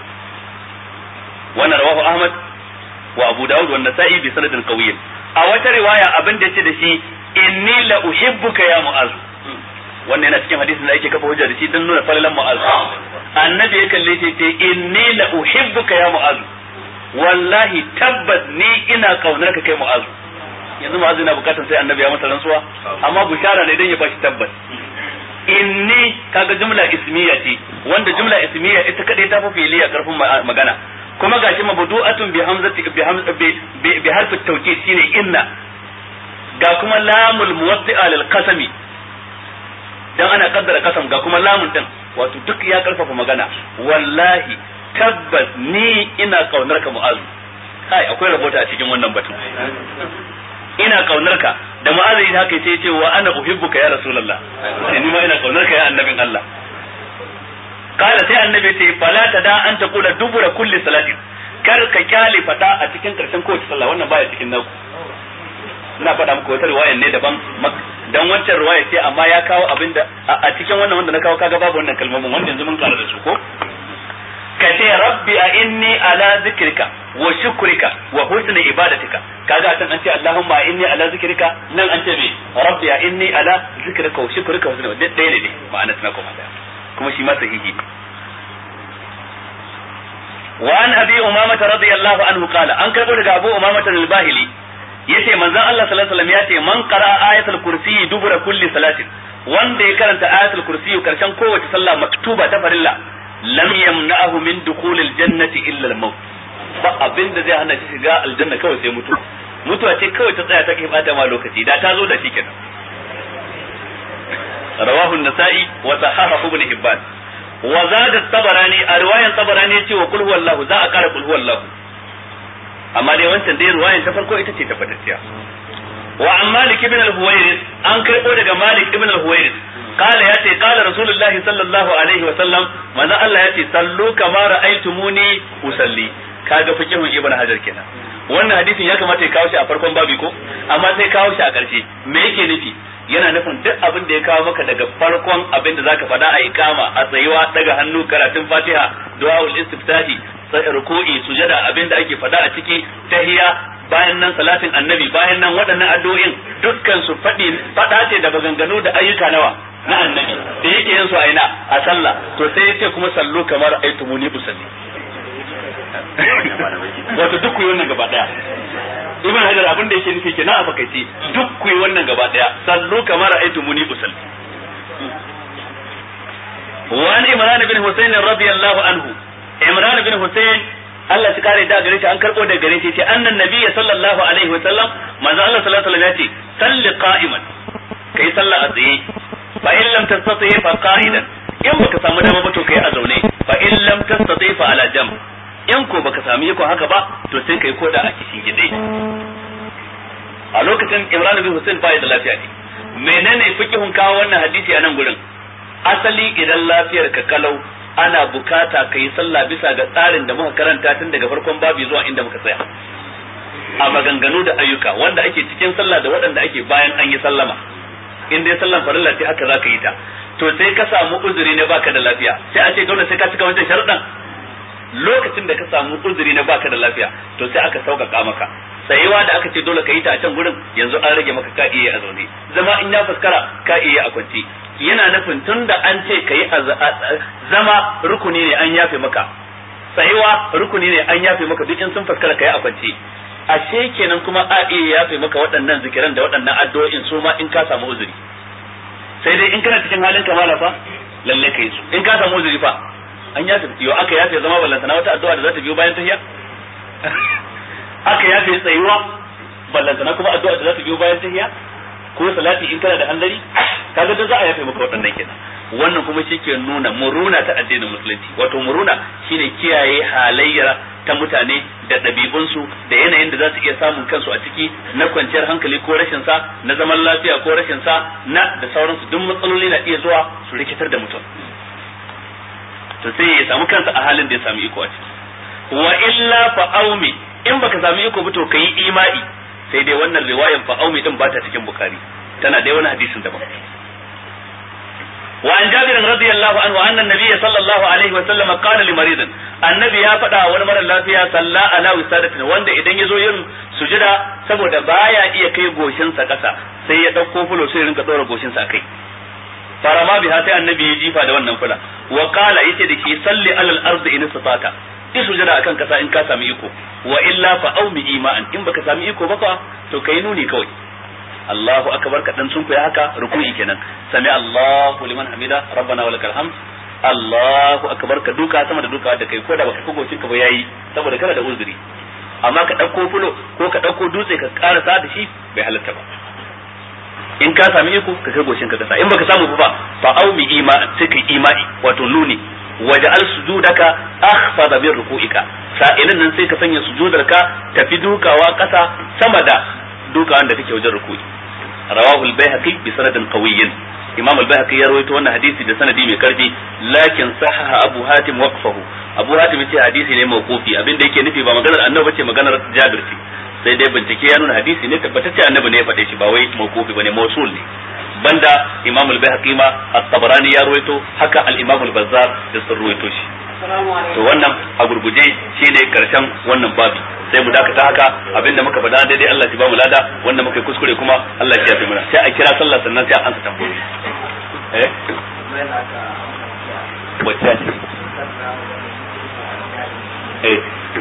Wannan rawahu Ahmad wa Abu Dawud wa Nasa'i bi sanadin qawiyyin. A wata riwaya abin da yace da shi inni la uhibbuka ya Mu'az, wannan yana cikin hadisin da yake kafa hujja da shi dan nuna falalan Mu'az. Annabi ya kalle shi ce inni la uhibbuka ya Mu'az, wallahi tabbas ni ina kaunar ka kai Mu'az. Yanzu Mu'az yana bukatar sai annabi ya masa rantsuwa, amma bushara ne dan ya bashi tabbas. Inni kaga jumla ismiya ce, wanda jumla ismiya ita kadai ta fi filiya karfin magana, kuma gashi mabdu'atun bi hamzati bi hamzati bi harfi tawkid shine inna, ga kuma lamul muwaddi'a lil qasami dan ana kaddara kasam, ga kuma lamun din, wato duk ya karfafa magana. Wallahi tabbas ni ina kaunar ka Mu'azu. Kai akwai rabota a cikin wannan batun, ina kaunar ka da Mu'azu ita haka sai ce wa ana uhibbuka ya rasulullah, sai ni ma ina kaunar ka ya annabin Allah. Kala sai annabi ce fala tada an taqula dubura kulli salatin, kar ka kyale fada a cikin karshen kowace sallah, wannan baya cikin naku. Ina faɗa muku wata riwaya ne daban, dan wancan riwaya ce amma ya kawo abinda a cikin wannan wanda na kawo kaga babu wannan kalmomin wanda yanzu mun kara da su ko. Ka ce rabbi a inni ala zikrika wa shukrika wa husni ibadatika, kaga tan an ce Allahumma inni ala zikrika, nan an ce me rabbi a inni ala zikrika wa shukrika wa husni ibadatika, dai ne ma'ana tana kuma da kuma shi ma sahihi. Wa an abi umama radiyallahu anhu qala, an karbo daga Abu Umama al-Bahili yace manzon Allah sallallahu alaihi wasallam yace man qara'a ayatul kursi dubura kulli salatin, wanda ya karanta ayatul kursi karshen kowace sallah maktuba ta farilla, lam yamna'hu min dukhulil jannati illa al-maut, ba abinda zai hana shi shiga aljanna kawai sai mutu mutuwa ce kawai ta tsaya ta kai bata ma lokaci, da ta zo da shi kenan. Rawahu an-Nasa'i wa sahahahu Ibn Hibban. Wa zada at-Tabarani, a riwayan Tabarani yace wa qul huwallahu, za a kara qul huwallahu, amma dai wancan dai riwayan ta farko ita ce tabbatacciya. Wa an Malik ibn al-Huwairis, an karbo daga Malik ibn al-Huwairis قال ياتي قال رسول الله صلى الله عليه وسلم manzo Allah yace sallu kama ra'aytumuni usalli. Kaga fikihun Ibn Hajar kenan. Wannan hadisin ya kamata ya kawo shi a farkon babi ko, amma sai kawo shi a ƙarshe. Me yake nufi? Yana nufin duk abin da ya kawo maka daga farkon abin da zaka faɗa a iqama, a tsayuwa, daga hannu, karatun Fatiha, du'aul istiftahi, sai ruku'i, sujada, abin da ake faɗa a ciki, tahiyya, bayan nan salatin annabi, bayan nan waɗannan addu'o'in dukkan su faɗi faɗa ce da maganganu da ayyuka nawa na annabi da yake yin su a ina a sallah. To sai yace kuma sallu kamar aitumuni usalli, wato duk kuyi wannan gaba daya. Ibn Hajar abin da yake nufi kenan a fakaice, duk kuyi wannan gaba daya, sallu kamar aitumuni usalli. Wa ni Imran bin Husayn radiyallahu anhu, Imran bin Husayn Allah shi kare da gare shi, an karbo da gare shi ce annan nabiyyi sallallahu alaihi wa sallam, manzo Allah sallallahu alaihi wa sallam ya ce salli qa'iman, kai sallah a tsaye, fa in lam tastati fa qa'idan, in baka samu dama ba to kai a zaune, fa in lam tastati fa ala jam, in ko baka samu iko haka ba to sai kai koda a kishin gide. A lokacin Imran bin Hussein bai da lafiya ne. Menene fikihun kawo wannan hadisi a nan gurin? Asali idan lafiyar ka kalau ana bukata ka yi sallah bisa ga tsarin da muka karanta tun daga farkon babu zuwa inda muka tsaya a maganganu da ayyuka wanda ake cikin sallah da waɗanda ake bayan an yi sallama. In dai sallan farilla ce haka za ka yi ta, to sai ka samu uzuri na baka da lafiya sai a ce dole sai ka cika wancan sharuɗan. Lokacin da ka samu uzuri na baka da lafiya to sai aka sauƙaƙa maka. Tsayewa da aka ce dole ka yi ta a can gurin yanzu an rage maka ka iya a zaune, zama in ya fuskara ka iya a kwance. Yana nufin tun da an ce ka yi zama rukuni ne an yafe maka, tsayewa rukuni ne an yafe maka, duk in sun fuskara ka yi a kwance. Ashe kenan kuma a iya yafe maka waɗannan zikiran da waɗannan addu'o'in su ma in ka samu uzuri. Sai dai in kana cikin halin kamala fa lalle kai su, in ka samu uzuri fa an yafe. Yo aka yafe zama ballantana wata addu'a da za ta biyo bayan tahiyya aka yafe tsayuwa ballantana kuma addu'a da za ta biyo bayan tahiyya ko salati in kana da hanzari, kaga da za a yafe maka waɗannan kenan. Wannan kuma shi ke nuna muruna ta addinin musulunci. Wato muruna shine kiyaye halayya ta mutane da ɗabi'unsu da yanayin da za su iya samun kansu a ciki na kwanciyar hankali ko rashin sa, na zaman lafiya ko rashin sa, na da sauransu. Duk matsaloli na iya zuwa su rikitar da mutum, to sai ya samu kansa a halin da ya samu iko a ciki. Wa illa fa aumi, in baka samu iko ba to kai imani. Sai dai wannan riwayan fa aumi din ba ta cikin Bukhari, tana dai wani hadisin daban. وعن جابر رضي الله عنه أن النبي صلى الله عليه وسلم قال لمريض النبي يا فدا wani mara lafiya salla ala wisadatin, wanda idan yazo yin sujada saboda baya iya kai goshin sa kasa sai ya dauko fulo sai rinka dora goshin sa kai. farama biha sai annabi ya jifa da wannan fula wa qala yace da shi salli alal ardi in istata, ki sujada akan kasa in ka sami iko, wa illa fa aumi iman, in baka sami iko ba fa to kai nuni kawai. Allahu akbar ka dan sun koyi haka ruku'i kenan, sami Allahu liman hamida rabbana walakal hamd, Allahu akbar ka duka sama da duka da kai ko da baka kogocin ka ba yayi saboda kana da uzuri. Amma ka dauko fulo ko ka dauko dutse ka karasa da shi bai halatta ba. In ka sami iko ka kai goshin ka kasa, in baka samu ba fa aumi ima sai kai imani, wato nuni. waja'al sujudaka akhfada min ruku'ika, sa'ilin nan sai ka sanya sujudarka tafi dukawa kasa sama da dukawan da kake wajen ruku'i. Rawahu al-Baihaqi bi sanadin qawiyyin, Imam al-Baihaqi ya rawaito wannan hadisi da sanadi mai karfi, lakin sahaha Abu Hatim waqfahu. Abu Hatim yace hadisi ne mawqufi, abinda yake nufi ba maganar Annabi bace, maganar Jabir ce. Sai dai bincike ya nuna hadisi ne tabbatacce Annabi ne ya faɗe shi, ba wai mawqufi bane, mawsul ne. Banda Imam al-Baihaqi ma at-Tabarani ya rawaito, haka al-Imam al-Bazzar da sun rawaito shi. To wannan a gurguje shine karshen wannan babi, sai mu dakata haka. Abinda muka faɗa daidai Allah ya ba mu lada, wanda muka yi kuskure kuma Allah ya yafe mana. Sai a kira sallah sannan sai a ansa tambayoyi. Eh wacce ce eh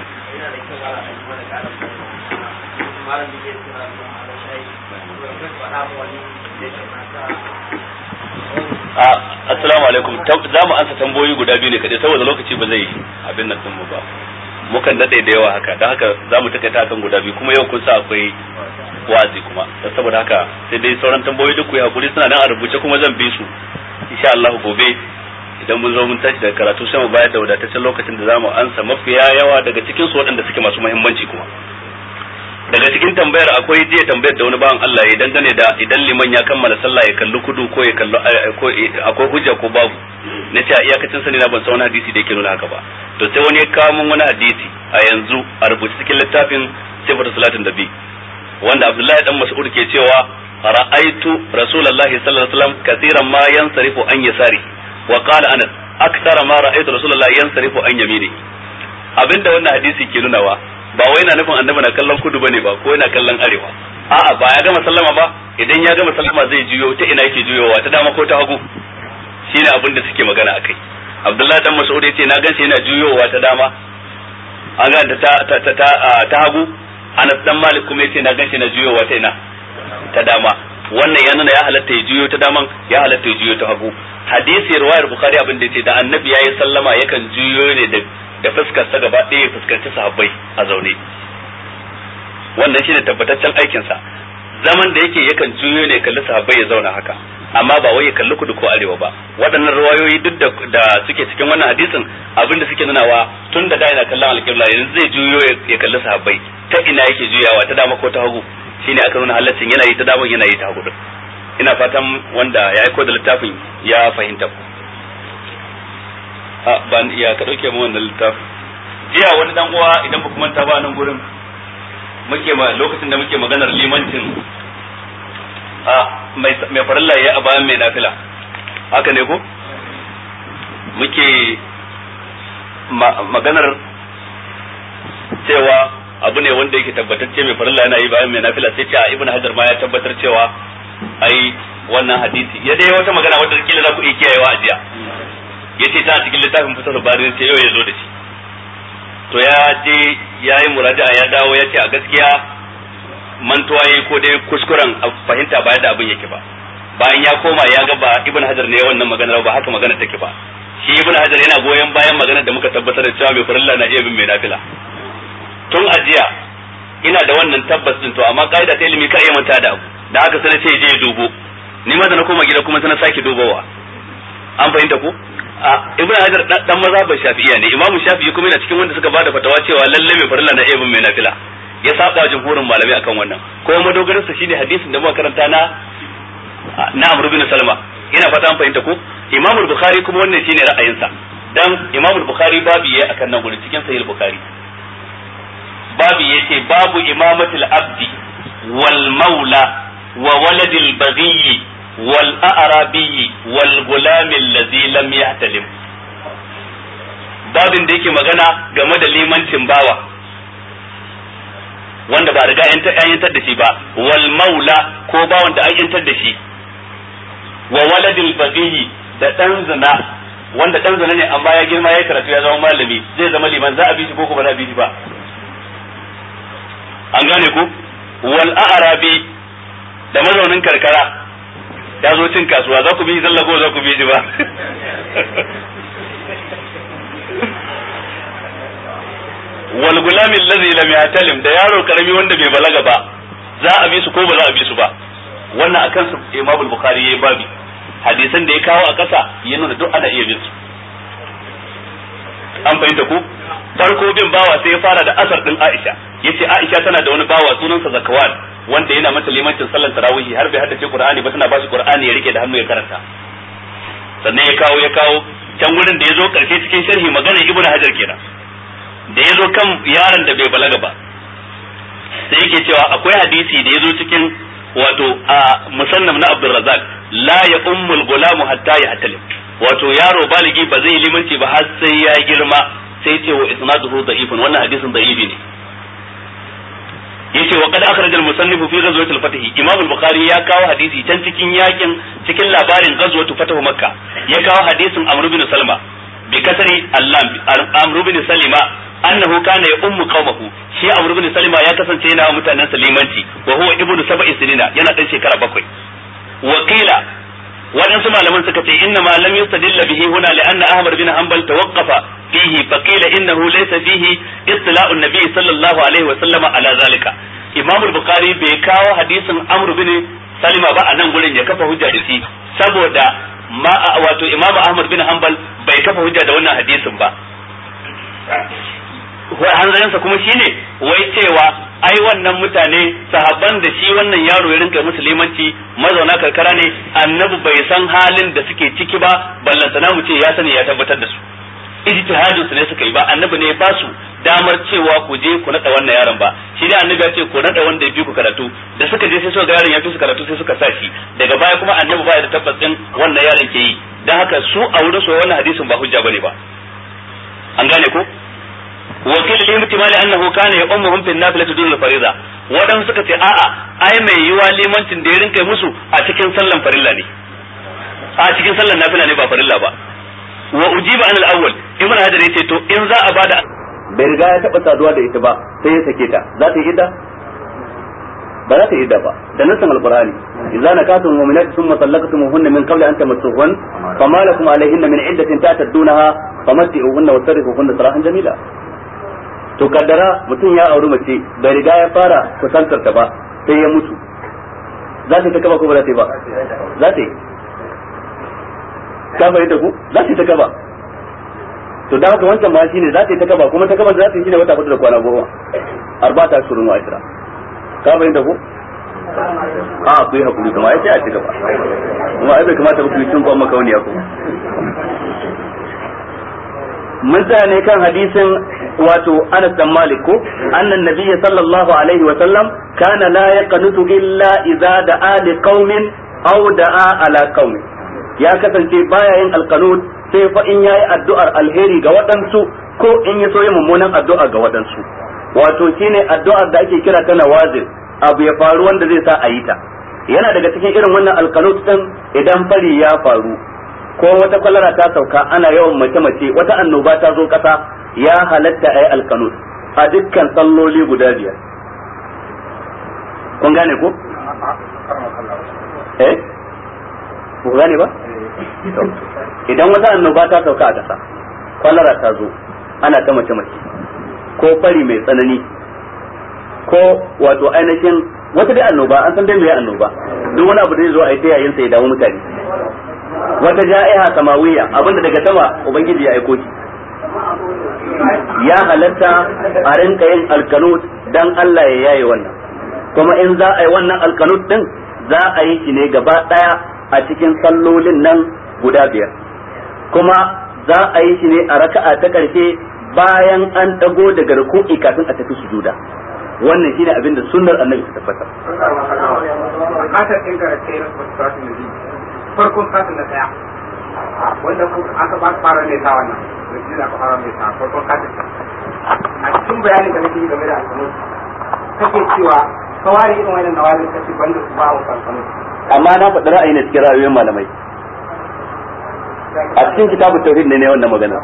assalamu alaikum, za mu ansa tambayoyi guda biyu ne kadai saboda lokaci ba zai abin nan mu ba, mukan dade da yawa haka, don haka za mu takaita kan guda biyu, kuma yau kun sa akwai wazi kuma, saboda haka sai dai sauran tambayoyi duk ku yi hakuri, suna nan a rubuce kuma zan bi su insha Allah gobe idan mun zo mun tashi daga karatu sai mu bayar da wadataccen lokacin da za mu ansa mafiya yawa daga cikin su waɗanda suke masu muhimmanci. Kuma daga cikin tambayar akwai jiya tambayar da wani bawan Allah ya dangane da idan liman ya kammala sallah ya kalli kudu ko ya kalli ko akwai hujja ko babu. Na ce a iyakacin sani na ban san wani hadisi da yake nuna haka ba, to sai wani ya kawo mun wani hadisi a yanzu a rubuce cikin littafin sifatu salatin nabi, wanda Abdullahi dan Mas'ud ke cewa ra'aitu rasulullahi sallallahu alaihi wasallam kaseeran ma yansarifu an yasari, wa qala Anas akthara ma ra'aitu rasulullahi yansarifu an yamini. Abinda wannan hadisi ke nunawa ba wai na nufin annabi na kallon kudu bane ba ko yana kallon arewa, a'a ba ya gama sallama ba, idan ya gama sallama zai juyo ta ina yake juyowa, ta dama ko ta hagu, shine abin da suke magana akai. Abdullahi dan Mas'ud yace na ganshi yana juyowa ta dama, an ga ta ta ta ta hagu. Anas dan Malik kuma yace na ganshi yana juyowa ta ina, ta dama. Wannan ya nuna ya halatta ya juyo ta daman, ya halatta ya juyo ta hagu. Hadisi riwayar Bukhari abin da yace da annabi yayi sallama yakan juyo ne da da fuskar sa gaba ɗaya fuskanci sahabbai a zaune. Wannan shine tabbataccen aikin sa. Zaman da yake yakan juyo ne kalli sahabbai ya zauna haka, amma ba wai ya kalli kudu ko arewa ba. Waɗannan riwayoyi duk da, da suke cikin wannan hadisin abin da suke nunawa tun da da yana kallon alƙibla yanzu zai juyo ya kalli sahabbai, ta ina yake juyawa, ta dama ko ta hagu, shine aka nuna halaccin yana yi ta dama yana yi ta hagu. Ina fatan wanda ya aiko da littafin ya fahimta. a ban iya ka dauke mu wannan littafi jiya wani dan uwa idan ba kuma ta ba nan gurin muke ma lokacin da muke maganar limancin a mai mai farilla ya a bayan mai nafila haka ne ko muke maganar cewa abu ne wanda yake tabbatacce mai farilla yana yi bayan mai nafila sai ce a ibnu hajar ma ya tabbatar cewa ai wannan hadisi ya dai wata magana wadda kila za ku iya kiyayewa a jiya yace ta cikin littafin fasal bari sai yau ya zo da shi to ya je yayi muraja'a ya dawo ya ce a gaskiya mantuwa yayi ko dai kuskuren fahimta ba yadda abin yake ba bayan ya koma ya ga ba ibnu hajar ne wannan magana ba haka magana take ba shi ibnu hajar yana goyen bayan magana da muka tabbatar da cewa mai farilla na iya bin mai nafila tun ajiya ina da wannan tabbas din to amma kaida ta ilimi ka iya manta da abu da haka sai ce je dubo ni ma da na koma gida kuma sai na sake dubowa an fahimta ko a ibnu hajar dan mazhabin shafi'iyya ne imamu shafi'i kuma yana cikin wanda suka bada fatawa cewa lalle mai farilla na iya bin mai nafila ya saba jumhurin malamai akan wannan ko madogarin sa shine hadisin da muka karanta na na Amr bin Salma ina fata an fahimta ko imamu bukhari kuma wannan shine ra'ayinsa dan imamu bukhari babu yayi akan nan gurin cikin sahih bukhari babu yace babu imamatul abdi wal maula wa waladil baghi wal a'rabi wal gulam allazi lam yahtalim babin da yake magana game da limancin bawa wanda ba riga an yantar da shi ba wal maula ko bawan da an yantar da shi wa waladil baghi da dan zina wanda dan zina ne amma ya girma ya karatu ya zama malami zai zama liman za a bi shi ko ko ba za a bi shi ba an gane ku wal a'rabi da mazaunin karkara ya zo cin kasuwa za ku bi zalla ko za ku bi shi ba wal gulami allazi lam yahtalim da yaro karami wanda bai balaga ba za a bi su ko ba za a bi su ba wannan akan su Imam al-Bukhari yayi babi hadisan da ya kawo a kasa ya nuna duk ana iya bin su an fahimta ku farko bin bawa sai ya fara da asar din Aisha yace Aisha tana da wani bawa sunansa Zakwan wanda yana mata limancin sallar tarawih har bai haddace Qur'ani ba tana bashi Qur'ani ya rike da hannu ya karanta sannan ya kawo ya kawo can gurin da yazo karshe cikin sharhi magana Ibn Hajar kenan da yazo kan yaron da bai balaga ba sai yake cewa akwai hadisi da yazo cikin wato a musannam na Abdul Razzaq la ya ummul gulam hatta ya hatalim wato yaro baligi ba zai limanci ba har sai ya girma sai ce wa isnaduhu da'ifun wannan hadisin da'ifi ne yace wa qad akhraj al-musannif fi ghazwat al-fath imam al-bukhari ya kawo hadisi can cikin yakin cikin labarin ghazwat fath makkah ya kawo hadisin amr ibn salma bi kasri allam amr ibn salima annahu kana ya ummu qaumahu shi amr ibn salima ya kasance yana mutanen salimanci wa huwa ibnu sab'i sinina yana dan shekara bakwai wa qila waɗansu malaman suka ce inna ma lam yustadilla bihi huna li'anna ahmad bin hanbal tawaqqafa fihi fa qila innahu laysa fihi istila'u an-nabi sallallahu alaihi wa sallama ala zalika imam al-bukhari bai kawo hadisin amr bin salima ba a nan gurin ya kafa hujja da shi saboda ma wato imam ahmad bin hanbal bai kafa hujja da wannan hadisin ba hanzarinsa kuma shine wai cewa ai wannan mutane sahabban da shi wannan yaro ya rinka musulmanci mazauna karkara ne annabi bai san halin da suke ciki ba ballantana mu ce ya sani ya tabbatar da su ijtihadin su ne suka yi ba annabi ne ba su damar cewa ku je ku nada wannan yaron ba shi ne annabi ya ce ku nada wanda ya fi ku karatu da suka je sai suka ga yaron ya fi su karatu sai suka sa shi daga baya kuma annabi ba ya da tabbacin wannan yaron ke yi dan haka su a wurin su wannan hadisin ba hujja bane ba an gane ko wakil limtimali annahu kana ya ummuhum fi nafilati dun al-fariza wadan suka ce a'a ai mai yiwa limancin da ya rinka musu a cikin sallan farilla ne a cikin sallan nafila ne ba farilla ba wa ujiba an al-awwal ibn hajar yace to in za a bada bai riga ya taba saduwa da ita ba sai ya sake ta za ta yi idda ba za ta yi idda ba da nasan al-qur'ani idza nakatum mu'minati thumma talaqtumuhunna min qabli an tamassuhun fama lakum alayhinna min iddatin ta'tadunaha famatti'uhunna wa sarrihuhunna sarahan jamila to kaddara mutum ya auri mace bai riga ya fara kusantar ta ba sai ya mutu za ta kaba ko ba za ta yi ba za ta yi ka fahimta ku za ta yi ta kaba to da haka wancan ma shine za ta yi ta kaba kuma ta kaba za ta yi shine wata hudu da kwana goma arba'ata shurun wa ashra ka fahimta ku a ku yi hakuri kuma ai sai a ci gaba kuma ai bai kamata ba ku yi tun kwan makauniya ku mun tsaya ne kan hadisin wato Anas bin Malik ko annan nabiyyi sallallahu alaihi wa sallam kana la yaqnutu illa idza da'a li qaumin aw da'a ala qaumin, ya kasance baya yin alqanut sai fa in yayi addu'ar alheri ga waɗansu ko in ya so yin mummunan addu'a ga waɗansu. Wato shine addu'ar da ake kira ta nawazil, abu ya faru wanda zai sa a yi ta. Yana daga cikin irin wannan alqanut din idan fari ya faru ko wata kwalara ta sauka ana yawan mace-mace, wata annoba ta zo kasa, ya halatta ayi alqanut a dukkan salloli guda biyar. Kun gane ko? Eh? Ku gane ba? Idan wata annoba ta sauka a kasa, kwalara ta zo, ana ta mace-mace, ko fari mai tsanani, ko wato ainihin wata dai annoba, an san dai me annoba, duk wani abu da zai zo a yi ta yayin sa ya damu mutane. Wata ja'iha samawiya, abinda daga sama ubangiji ya aiko shi, ya halatta a rinka yin alkanut dan Allah ya yaye wannan. Kuma in za a yi wannan alkanut din, za a yi shi ne gaba daya a cikin sallolin nan guda biyar, kuma za a yi shi ne a raka'a ta karshe bayan an dago daga ruku'i kafin a tafi sujuda. Wannan shine abinda sunnar annabi ta tabbatar. farkon katin da daya wanda aka ba fara ne ta wannan da aka fara ne ta farkon katin a cikin bayanin da nake game da alƙanun kake cewa kawai irin wannan nawalin kace banda su ba wa alƙanun, amma na faɗi ra'ayi ne cikin ra'ayoyin malamai a cikin kitabut tauhid ne ne wannan magana.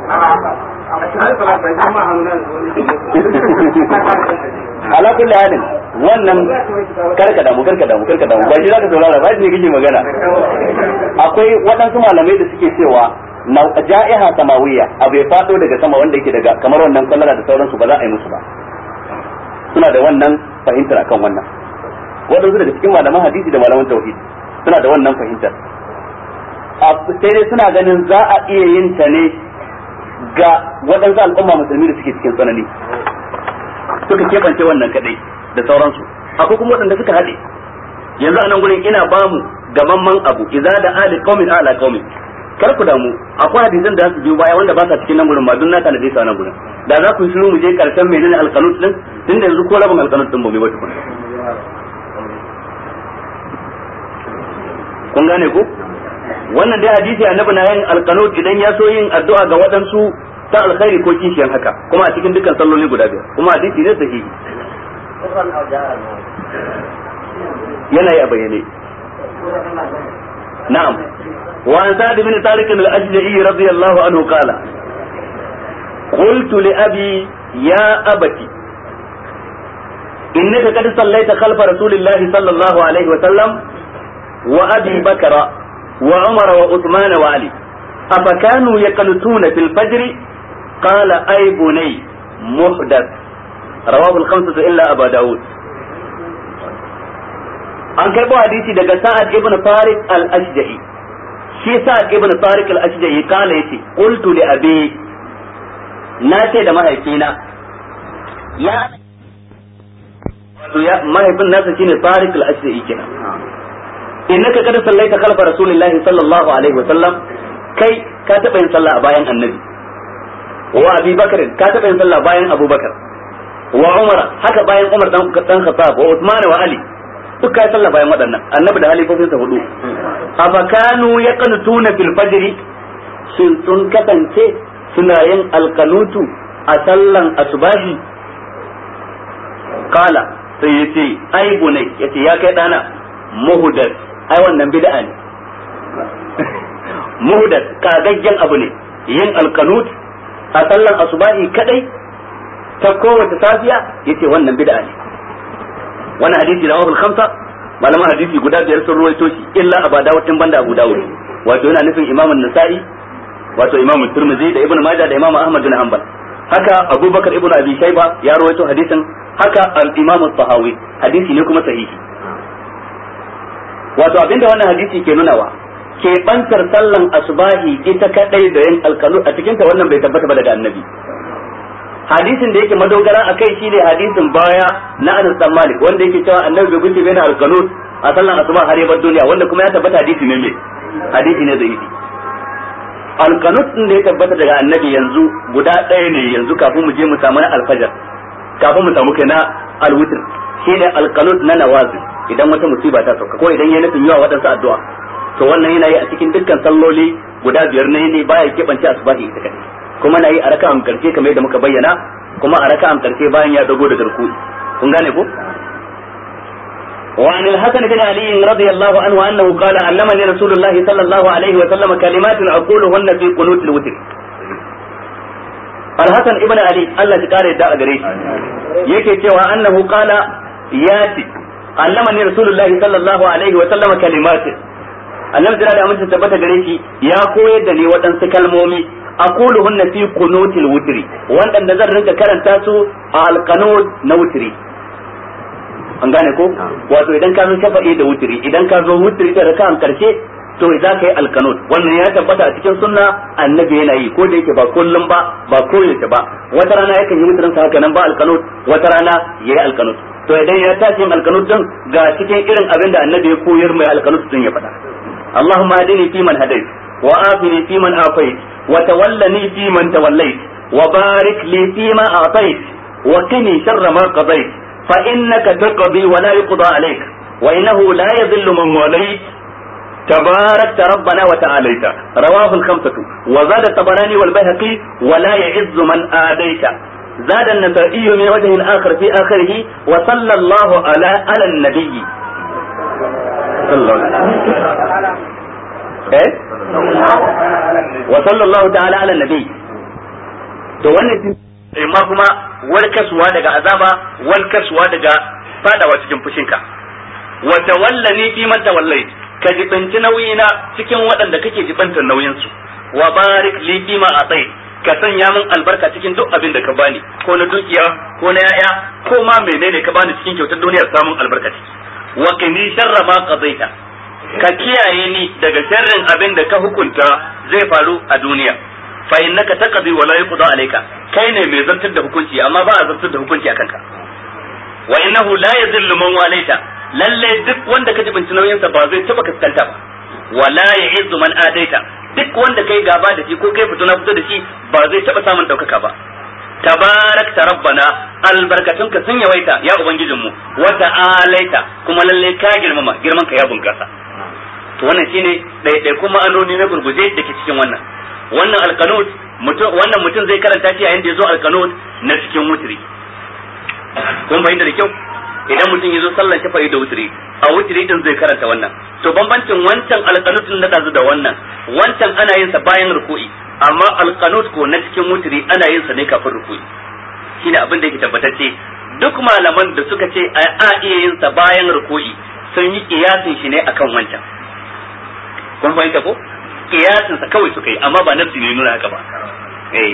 Ala kulli halin wannan karka damu karka damu karka damu ba shi zaka saurara ba shi ne kike magana. Akwai waɗansu malamai da suke cewa na ja'iha samawiyya abu ya fado daga sama wanda yake daga kamar wannan kallara da sauransu ba za a yi musu ba, suna da wannan fahimtar akan wannan. Waɗansu daga cikin malaman hadisi da malaman tauhid suna da wannan fahimtar, sai dai suna ganin za a iya yin ta ne ga waɗansu al'umma musulmi da suke cikin tsanani, suka keɓance wannan kadai da sauransu. Akwai kuma waɗanda suka haɗe. Yanzu a nan gurin ina bamu gamamman abu idza da ali qaumin ala qaumin, kar ku damu, akwai hadisan da su biyo baya wanda ba sa cikin nan gurin ma dun naka da dai sa nan gurin. Da za ku shiru mu je karshen menene alqanut din, tunda yanzu ko rabin alqanut din ba mai wata kun. Kun gane ko? Wannan dai hadisi annabi na yin alqanut idan ya so yin addu'a ga waɗansu ta alkhairi ko kishiyan haka, kuma a cikin dukkan salloli guda biyar, kuma hadisi ne sahihi. Yana yi a bayyane. Na'am. Wa an Sa'd bin Tariq al-Ashja'i radiyallahu anhu qala qultu li abi ya abati innaka qad sallaita khalfa rasulillahi sallallahu alaihi wa sallam wa abi bakra wa umar wa uthman wa ali afakanu yaqnutuna fil fajr qala ay bunay muhdath rawahu al-khamsah illa abu daud. An karbo hadisi daga Sa'ad ibn Tariq al-Ashja'i, shi Sa'ad ibn Tariq al-Ashja'i kala yace qultu li abi, na ce da mahaifina ya wato ya mahaifin nasa shine Tariq al-Ashja'i kenan, innaka kad sallaita khalfa rasulillahi sallallahu alaihi wa sallam, kai ka taba yin sallah a bayan annabi, wa Abi Bakr ka taba yin sallah bayan Abu Bakar, wa Umar haka bayan Umar dan dan Khattab, wa Uthman wa Ali duk kai sallah bayan waɗannan annabi da halifofinsa hudu. Afakanu yaqnutuna fil fajr, sun sun kasance suna yin alqanutu a sallan asubahi. Kala sai yace ai bunai, yace ya kai dana muhdath, ai wannan bid'a ne. Muhdath kagaggen abu ne yin alqanut a sallan asubahi kadai ta kowace safiya, yace wannan bid'a ne. Wannan hadisi da Abu Khamsa malaman hadisi guda biyar sun ruwaito shi illa Abu Dawud din banda Abu Dawud, wato yana nufin Imam An-Nasa'i, wato Imam Tirmidhi da Ibn Majah da Imam Ahmad bin Hanbal. Haka Abu Bakar ibn Abi Shayba ya ruwaito hadisin, haka al-Imam At-Tahawi hadisi ne kuma sahihi. Wato abinda wannan hadisi ke nunawa, ke bantar sallan asubahi ita kadai da yin alqanut a cikin ta wannan bai tabbata ba daga annabi. Hadisin da yake madogara akai shine hadisin baya na Anas bin Malik wanda yake cewa annabi bai gushi bayan alqanut a sallan asuba har yabar duniya, wanda kuma ya tabbata hadisi ne mai hadisi ne zaifi. alqanut din da ya tabbata daga annabi yanzu guda ɗaya ne yanzu kafin mu je mu samu alfajar kafin mu samu kai na alwitr shine alqanut na nawazil idan wata musiba ta sauka ko idan ya nufin yawa wadansu addu'a to wannan yana yi a cikin dukkan salloli guda biyar ne ne baya kebance asbahi ita kadai kuma na yi a raka'an karshe kamar yadda muka bayyana kuma a raka'an karshe bayan ya dago da garkuwi kun gane ko وعن الحسن بن علي رضي الله عنه أنه قال علمني رسول الله صلى الله عليه وسلم كلمات أقولهن في قنوت الوتر. الحسن ابن علي الله تعالى يدعى قريش يكي سوى أنه قال ياتي علمني رسول الله صلى الله عليه وسلم كلمات annabi jira da amince tabbata gare shi ya koyar da ni waɗansu kalmomi aquluhunna fi qunutil wutri wanda zan rinka karanta su a alqanut na wutri an gane ko wato idan ka zo shafa'i da wutri idan ka zo wutri da raka'an karshe to idan kai alqanut wannan ya tabbata a cikin sunna annabi yana yi ko da yake ba kullum ba ba koyaushe ba wata rana yakan yi wutrin sa haka nan ba alqanut wata rana yayi alqanut to idan ya tashi alqanut din ga cikin irin abin da annabi ya koyar mai alqanut din ya faɗa اللهم اهدني فيمن هديت وآفني فيمن آفيت وتولني فيمن توليت وبارك لي فيما أعطيت وقني شر ما قضيت فإنك تقضي ولا يقضى عليك وإنه لا يذل من واليت تباركت ربنا وتعاليت رواه الخمسة وزاد الطبراني والبيهقي ولا يعز من آديت زاد النسائي من وجه آخر في آخره وصلى الله على على النبي eh wa sallallahu ta'ala ala nabi to wannan amma kuma warkaswa daga azaba warkaswa daga fadawa cikin fushinka wa tawallani fi man tawallait ka jibanci nauyina cikin waɗanda kake jibantar nauyin su wa barik li fi ma atai ka sanya min albarka cikin duk abin da ka bani ko na dukiya ko na yaya ko ma menene ka bani cikin kyautar duniyar samun albarka ciki wa kini sharra ma qadaita ka kiyaye ni daga sharrin abin da ka hukunta zai faru a duniya fa innaka taqdi wa la yuqda alayka kai ne mai zartar da hukunci amma ba a zartar da hukunci akan ka wa innahu la yadhillu man walaita lalle duk wanda ka jibinci nauyin sa ba zai taba kaskanta ba wa la ya'izzu man adaita duk wanda kai gaba da shi ko kai fito na fito da shi ba zai taba samun daukaka ba tabarakta rabbana albarkatunka sun yawaita ya ubangijinmu wa ta'alaita kuma lalle ka girmama girman ka ya bunkasa to wannan shine daidai kuma anoni na gurguje da ke cikin wannan wannan alqanut mutum wannan mutum zai karanta shi yayin da yazo alqanut na cikin wutri kun bayyana da kyau idan mutum yazo sallar shafa'i da wutri a wutri din zai karanta wannan to bambancin wancan alqanut din da dazu da wannan wancan ana yin sa bayan ruku'i amma alqanut ko na cikin wutri ana yin sa ne kafin ruku'i shine abin da yake tabbatacce duk malaman da suka ce a iya yin sa bayan ruku'i sun yi kiyasin shi ne akan wancan kun fahimta ko kiyasin sa kawai suka yi amma ba nafsi ne nuna haka ba eh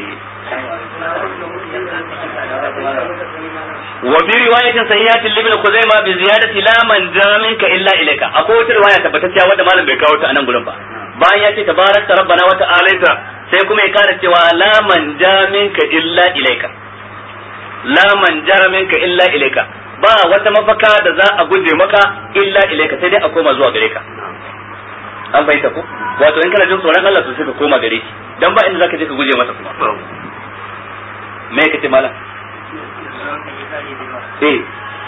wa bi riwayatin sahihatin ibn Khuzaimah bi ziyadati la man jaminka illa ilayka akwai wata riwaya tabbatacciya wanda malam bai kawo ta anan gurin ba bayan ya ce tabarakta rabbana wa ta'alaita sai kuma ya kara cewa la man jaminka illa ilayka la man jaminka illa ilayka ba wata mafaka da za a guje maka illa ilayka sai dai a koma zuwa gare ka an bayyana ko wato in kana jin tsoron Allah sosai ka koma gare shi dan ba inda zaka je ka guje masa kuma me kace malam eh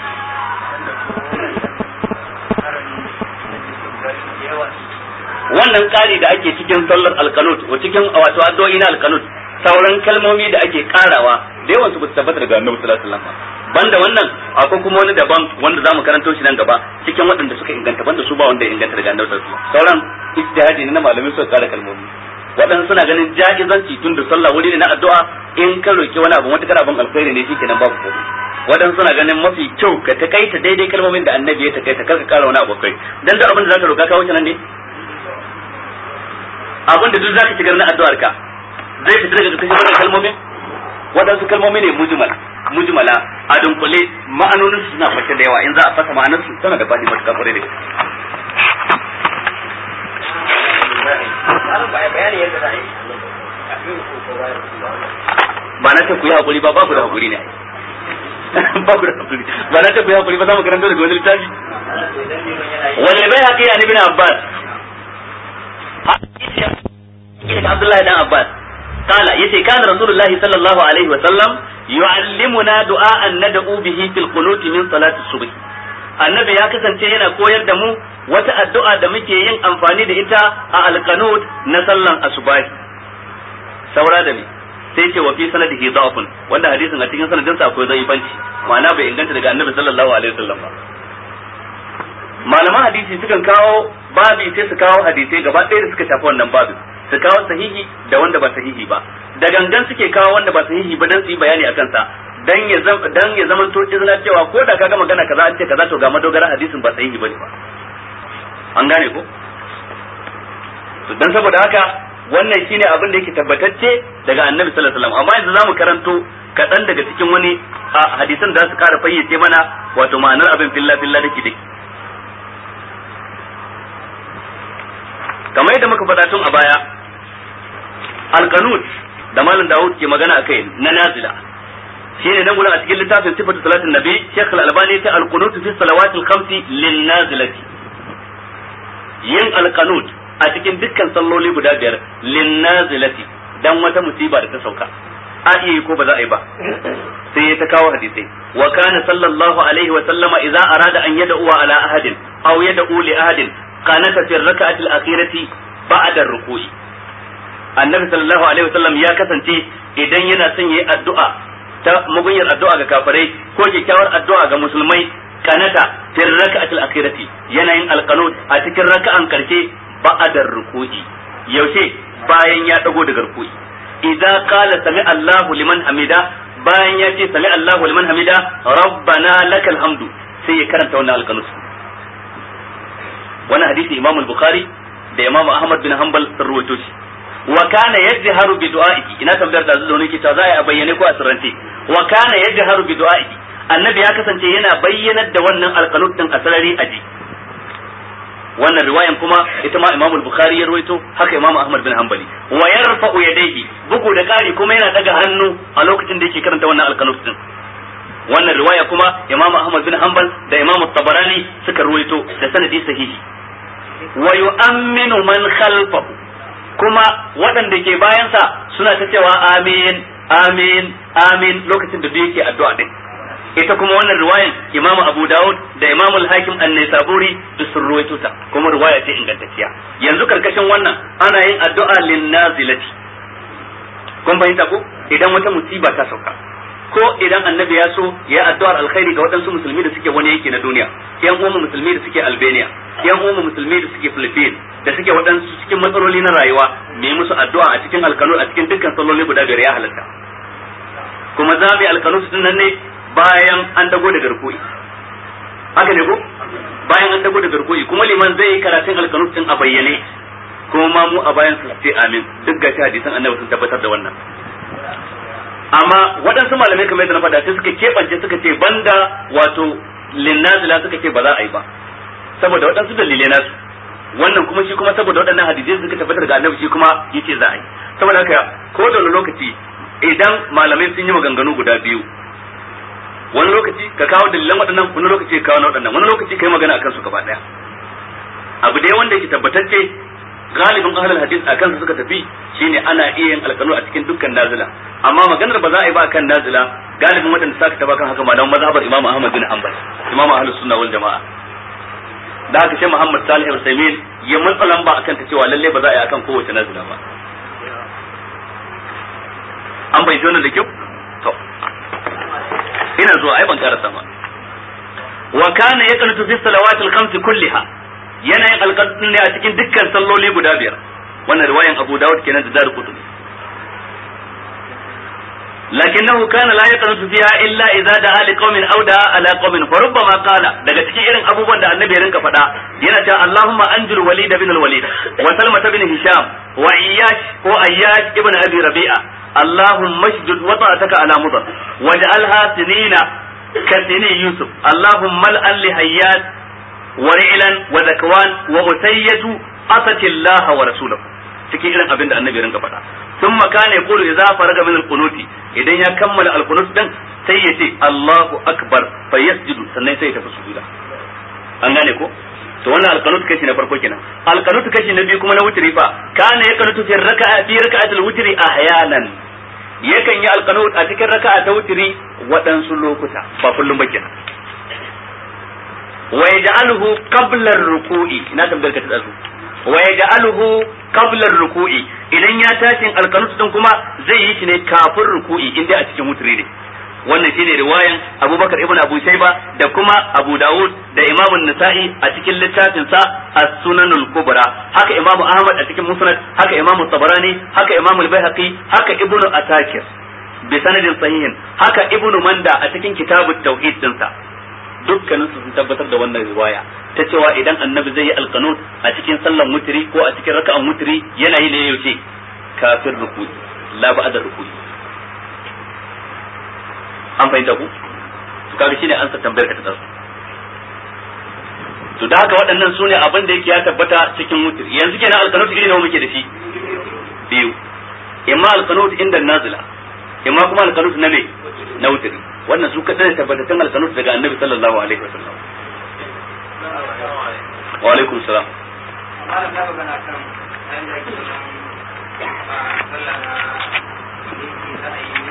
wannan kari da ake cikin sallar alqanut ko cikin wato addu'o'i na alqanut sauran kalmomi da ake karawa da yawan su ba su tabbata daga Annabi sallallahu alaihi wasallam banda wannan akwai kuma wani daban wanda zamu karanto shi nan gaba cikin waɗanda suka inganta banda su ba wanda ya inganta daga Annabi sallallahu alaihi wasallam sauran ijtihadi ne na malamai suka kara kalmomi waɗansu suna ganin ja'izanci tun da sallah wuri ne na addu'a in ka roki wani abu matakar abin alkhairi ne shikenan babu komai waɗansu suna ganin mafi kyau ka takaita daidai kalmomin da Annabi ya takaita kar ka kara wani abu kai dan duk abin da zaka roka ka wuce nan ne abin da duk zaka shigar na addu'ar ka zai fita daga cikin wannan kalmomin waɗansu kalmomi ne mujmal mujmala a dunkule ma'anonin su suna fashe da yawa in za a fasa ma'anar su tana da fadi matuƙa kwarai da gaske ba na ce ku yi hakuri ba babu da hakuri ne babu da hakuri ba na ce ku yi hakuri ba za mu karanta daga wani littafi wani bai haƙi ya ibn Abbas daga Abdullahi dan Abbas kala yace kana rasulullahi sallallahu alaihi wa sallam yu'allimuna du'a'an nad'u bihi fil qunut min salati subh annabi ya kasance yana koyar da mu wata addu'a da muke yin amfani da ita a alqanut na sallan asubahi saura da me sai ce wa fi sanadihi da'fun wanda hadisin a cikin sanadin sa akwai zaifanci ma'ana bai inganta daga annabi sallallahu alaihi wasallam ba malaman hadisi sukan kawo babi sai su kawo hadisai gaba ɗaya da suka shafi wannan babi su kawo sahihi da wanda ba sahihi ba da gangan suke kawo wanda ba sahihi ba dan su yi bayani akan sa dan ya dan ya zama to izina cewa ko da kaga magana kaza an ce kaza to ga madogara hadisin ba sahihi bane ba an gane ko to dan saboda haka wannan shine abin da yake tabbatacce daga annabi sallallahu alaihi wasallam amma yanzu zamu karanto kadan daga cikin wani hadisan da su kara fayyace mana wato ma'anar abin filla filla dake dake kamar yadda muka faɗa tun a baya alqanut da malam Dawud ke magana akai na nazila shine nan gurin a cikin littafin sifatu salatin nabi Sheikh Al-Albani ta alqunut fi salawatil khamsi lin nazilati yin alqanut a cikin dukkan salloli guda biyar lin nazilati dan wata musiba da ta sauka a iya ko ba za a yi ba sai ya ta kawo hadisai wa kana sallallahu alaihi wa sallama idza arada an yad'u ala ahadin aw yad'u li ahadin qanata fi rak'ati al-akhirati ba'da ar-ruku'i annabi sallallahu alaihi wa sallam ya kasance idan yana son yayi addu'a ta mugunyar addu'a ga kafirai ko kyakkyawar addu'a ga musulmai kanata fi rak'ati al-akhirati yana yin alqanut a cikin raka'an karshe ba'da ar-ruku'i yaushe bayan ya dago daga ruku'i idza qala sami Allahu liman hamida bayan ya ce sami Allahu liman hamida rabbana lakal hamdu sai ya karanta wannan alqanut wannan hadisi Imam al-Bukhari da Imam Ahmad bin Hanbal sun rawaito shi wa kana yajharu bi du'a'ihi ina tambayar da zuwa ne ke ta za a bayyane ko a sirrance wa kana yajharu bi du'a'ihi annabi ya kasance yana bayyanar da wannan alqanut din a sarari aji wannan riwayan kuma ita ma Imam al-Bukhari ya rawaito haka Imam Ahmad bin Hanbali wa yarfa'u yadayhi bugu da kari kuma yana daga hannu a lokacin da yake karanta wannan alqanut din wannan riwaya kuma Imam Ahmad bin Hanbal da Imam Tabarani suka rawaito da sanadi sahihi wa yu'minu man khalfahu kuma waɗanda ke bayansa suna ta cewa amin amin amin lokacin da yake addu'a din ita kuma wannan riwayan Imam Abu Dawud da Imam Al-Hakim An-Naisaburi da sun ruwaito ta kuma riwaya ce ingantacciya yanzu karkashin wannan ana yin addu'a lin nazilati kun fahimta ko idan wata musiba ta sauka ko idan annabi ya so ya addu'ar alkhairi ga waɗansu musulmi da suke wani yanki na duniya yan uwan musulmi da suke Albania yan uwan musulmi da suke Philippines da suke waɗansu cikin matsaloli na rayuwa mai musu addu'a a cikin alkanu a cikin dukkan salloli guda biyar ya halatta kuma za mu yi alkanu su nan ne bayan an dago da garkuwi haka ne ko bayan an dago da garkuwi kuma liman zai yi karatun alkanu din a bayyane kuma ma mu a bayan su ce amin duk ga hadisan annabi sun tabbatar da wannan amma waɗansu malamai kamar yadda na faɗa sai suka keɓance suka ce banda wato linnazila suka ce ba za a yi ba saboda waɗansu dalilai nasu wannan kuma shi kuma saboda waɗannan hadisai suka tabbatar ga annabi shi kuma yace za a yi saboda haka ko da wani lokaci idan malamai sun yi maganganu guda biyu wani lokaci ka kawo dalilan waɗannan wani lokaci ka kawo na waɗannan wani lokaci kai magana akan su gaba ɗaya abu dai wanda yake tabbatacce galibin ahlul hadis akan su suka tafi shine ana iya yin alƙanu a cikin dukkan nazila amma maganar ba za a yi ba kan nazila galibin waɗanda suka taba kan haka malaman mazhabar Imam Ahmad bin Hanbal Imam Ahlus Sunna wal Jamaa da haka sai Muhammad Salih Al-Uthaymeen ya matsalan ba akan ta cewa lalle ba za a yi akan kowace nazila ba an bai jona da kyau to ina zuwa ai ban karasa ba wa kana yaqnutu fi salawatil khams kulliha yana yin alƙalin ne a cikin dukkan salloli guda biyar wannan riwayan Abu Dawud kenan da Darqutni lakinnahu kana la yaqnutu fiha illa idza da'a liqaumin aw da'a ala qaumin fa rubbama qala daga cikin irin abubuwan da annabi ya rinka faɗa yana cewa Allahumma anjil Walid bin al-Walid wa Salma bin Hisham wa Iyyash ko Ayyash ibn Abi Rabi'a Allahumma shdud wata'ataka ala mudar waj'alha sinina kasini Yusuf Allahumma al li hayyat ورعلا وذكوان وأتية أتت الله ورسوله cikin irin abin da annabi rinka faɗa thumma kana yaqulu idza faraga min al-qunut idan ya kammala al-qunut din sai yace Allahu akbar fa yasjudu sannan sai ya tafi sujuda an gane ko to wannan alqanut kashi na farko kenan. Alqanut kashi na biyu kuma na wutri fa kana yaqnutu fi raka'a fi raka'atil wutri ahyanan, yakan yi alqanut a cikin raka'a ta wutri waɗansu lokuta ba kullum ba kenan. wa yaj'aluhu qabla ar-ruku'i, ina tambayar ka ta dazu, wa yaj'aluhu qabla ar-ruku'i, idan ya tashin alqanut din kuma zai yi shi ne kafin ruku'i inda a cikin wutri ne. Wannan shine riwayan Abubakar ibn Abu Shayba da kuma Abu Dawud da Imam an-Nasa'i a cikin littafin sa As-Sunanul Kubra, haka Imam Ahmad a cikin Musnad, haka Imam Tabarani, haka Imam al-Baihaqi, haka Ibn Asakir bi sanadin sahihin, haka Ibn Manda a cikin Kitabut Tauhid din sa. Dukkanin su sun tabbatar da wannan riwaya ta cewa idan Annabi zai yi alqanut a cikin sallar mutri ko a cikin raka'an mutri yana yi ne yaushe kafin ruku'i la ba'da ruku'i. An fahimta ku to kaga shine an sa tambayar ka ta tsaro. To da haka waɗannan sune abin da yake ya tabbata cikin wutri. Yanzu kenan alqanut iri nawa muke da shi? Biyu. Imma alqanut inda nazila, imma kuma alqanut na me na wutri. Wannan su kadan tabbatattun alqanut daga Annabi sallallahu alaihi wasallam. Wa alaikum salam. Malam da magana kan an da ke sallah na yake za a yi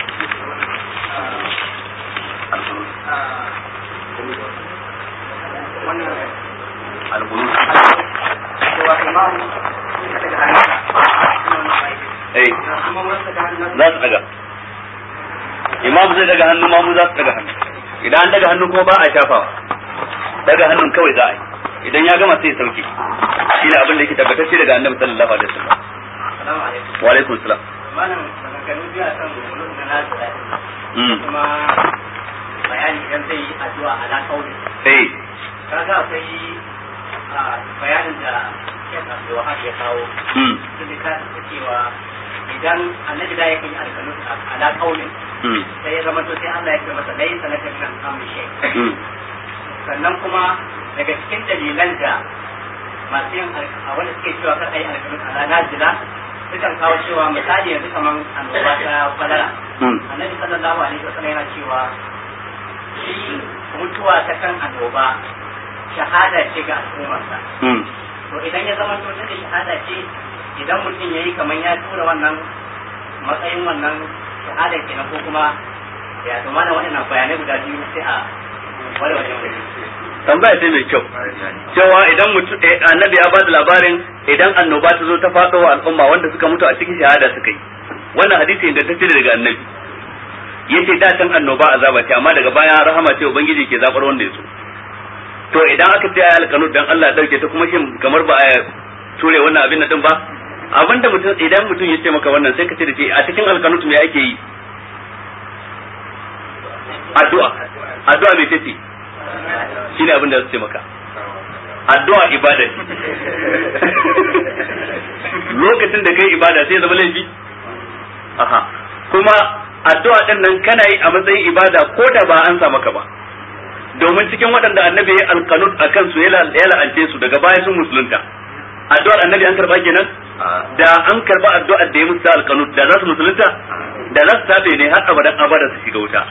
za su daga imam zai daga hannu mamu za su daga hannu. Idan an daga hannu kuma ba a shafawa, daga hannun kawai za a yi. Idan ya gama sai ya sauke. Shi ne abin da yake tabbatacce daga Annabi sallallahu alaihi wasallam. Wa alaikum salam. Malam maganganu biyu a kan gulun na nazira kuma bayani idan zai yi addu'a ala kauli. Eh. Kaga akwai bayanin da Sheikh Abdul Wahab ya kawo. Mm. Sun ka cewa idan Annabi da yake yi alƙalu ala kauli. Mm. Sai ya zama to sai Allah ya ce masa dai sanatan kan amri shay. Mm. Sannan kuma daga cikin dalilan da masu yin a wanda suke cewa kar ayi alƙalu ala nazila sukan kawo cewa misali yanzu kaman annoba ta kwalara. Annabi sallallahu alaihi wasallam yana cewa shi mutuwa ta kan annoba shahada ce ga al'ummarsa. To idan ya zama to da shahada ce, idan mutum yayi kaman ya tura wannan matsayin wannan shahada kenan ko kuma ya to mana wannan bayanai guda biyu sai a wale wale wale. Tambaya ce mai kyau cewa idan mutum Annabi ya ba da labarin idan annoba ta zo ta faɗo wa al'umma wanda suka mutu a cikin shahada suka yi. Wannan hadisi ingantacce daga Annabi. Yace da can annoba azaba ce amma daga baya rahama ce ubangiji ke zabar wanda ya so. To idan aka ce ayal qanut dan Allah ya dauke ta kuma shin kamar ba a ture wannan abin nan din ba? Abinda mutum idan mutum ya ce maka wannan sai ka ce da shi a cikin alqanut me ake yi? Addu'a. Addu'a me ce? Shine abin da su ce maka. Addu'a ibada ce. Lokacin da kai ibada sai zama laifi? Aha. Kuma addu'a din nan kana yi a matsayin ibada ko da ba an sa maka ba. Domin cikin waɗanda Annabi ya alqanut akan su ya la'ance su daga baya sun musulunta. Addu'ar Annabi an karba kenan? Da an karba addu'ar da ya musu alqanut da za su musulunta? Da za su tabe ne har abadan abada su shiga wuta.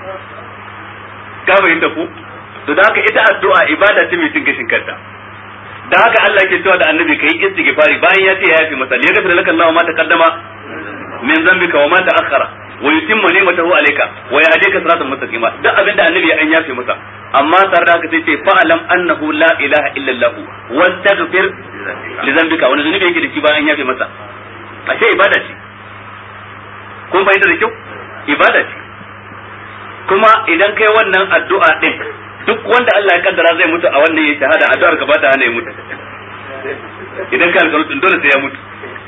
Ka bayyana ku? To da haka ita addu'a ibada ce mai cin gashin kanta. Da haka Allah yake cewa da Annabi kai istighfari bayan ya ce ya yafi masa ya gafara laka Allahu ma taqaddama min dhanbika wa ma ta'akhkhara wa yutimma ni'matahu alayka wa yahdika siratan mustaqima. Duk abinda Annabi ya an yafi masa, amma tare da haka sai ce fa'alam annahu la ilaha illa Allah wastaghfir li dhanbika. Wani zunubi yake da shi bayan yafi masa? Ashe ibada ce. Kun fahimta da kyau? Ibada ce. Kuma idan kai wannan addu'a din, duk wanda Allah ya kaddara zai mutu a wannan ya shahada, addu'ar ka ba ta hana ya mutu. Idan ka alƙawarin dole sai ya mutu.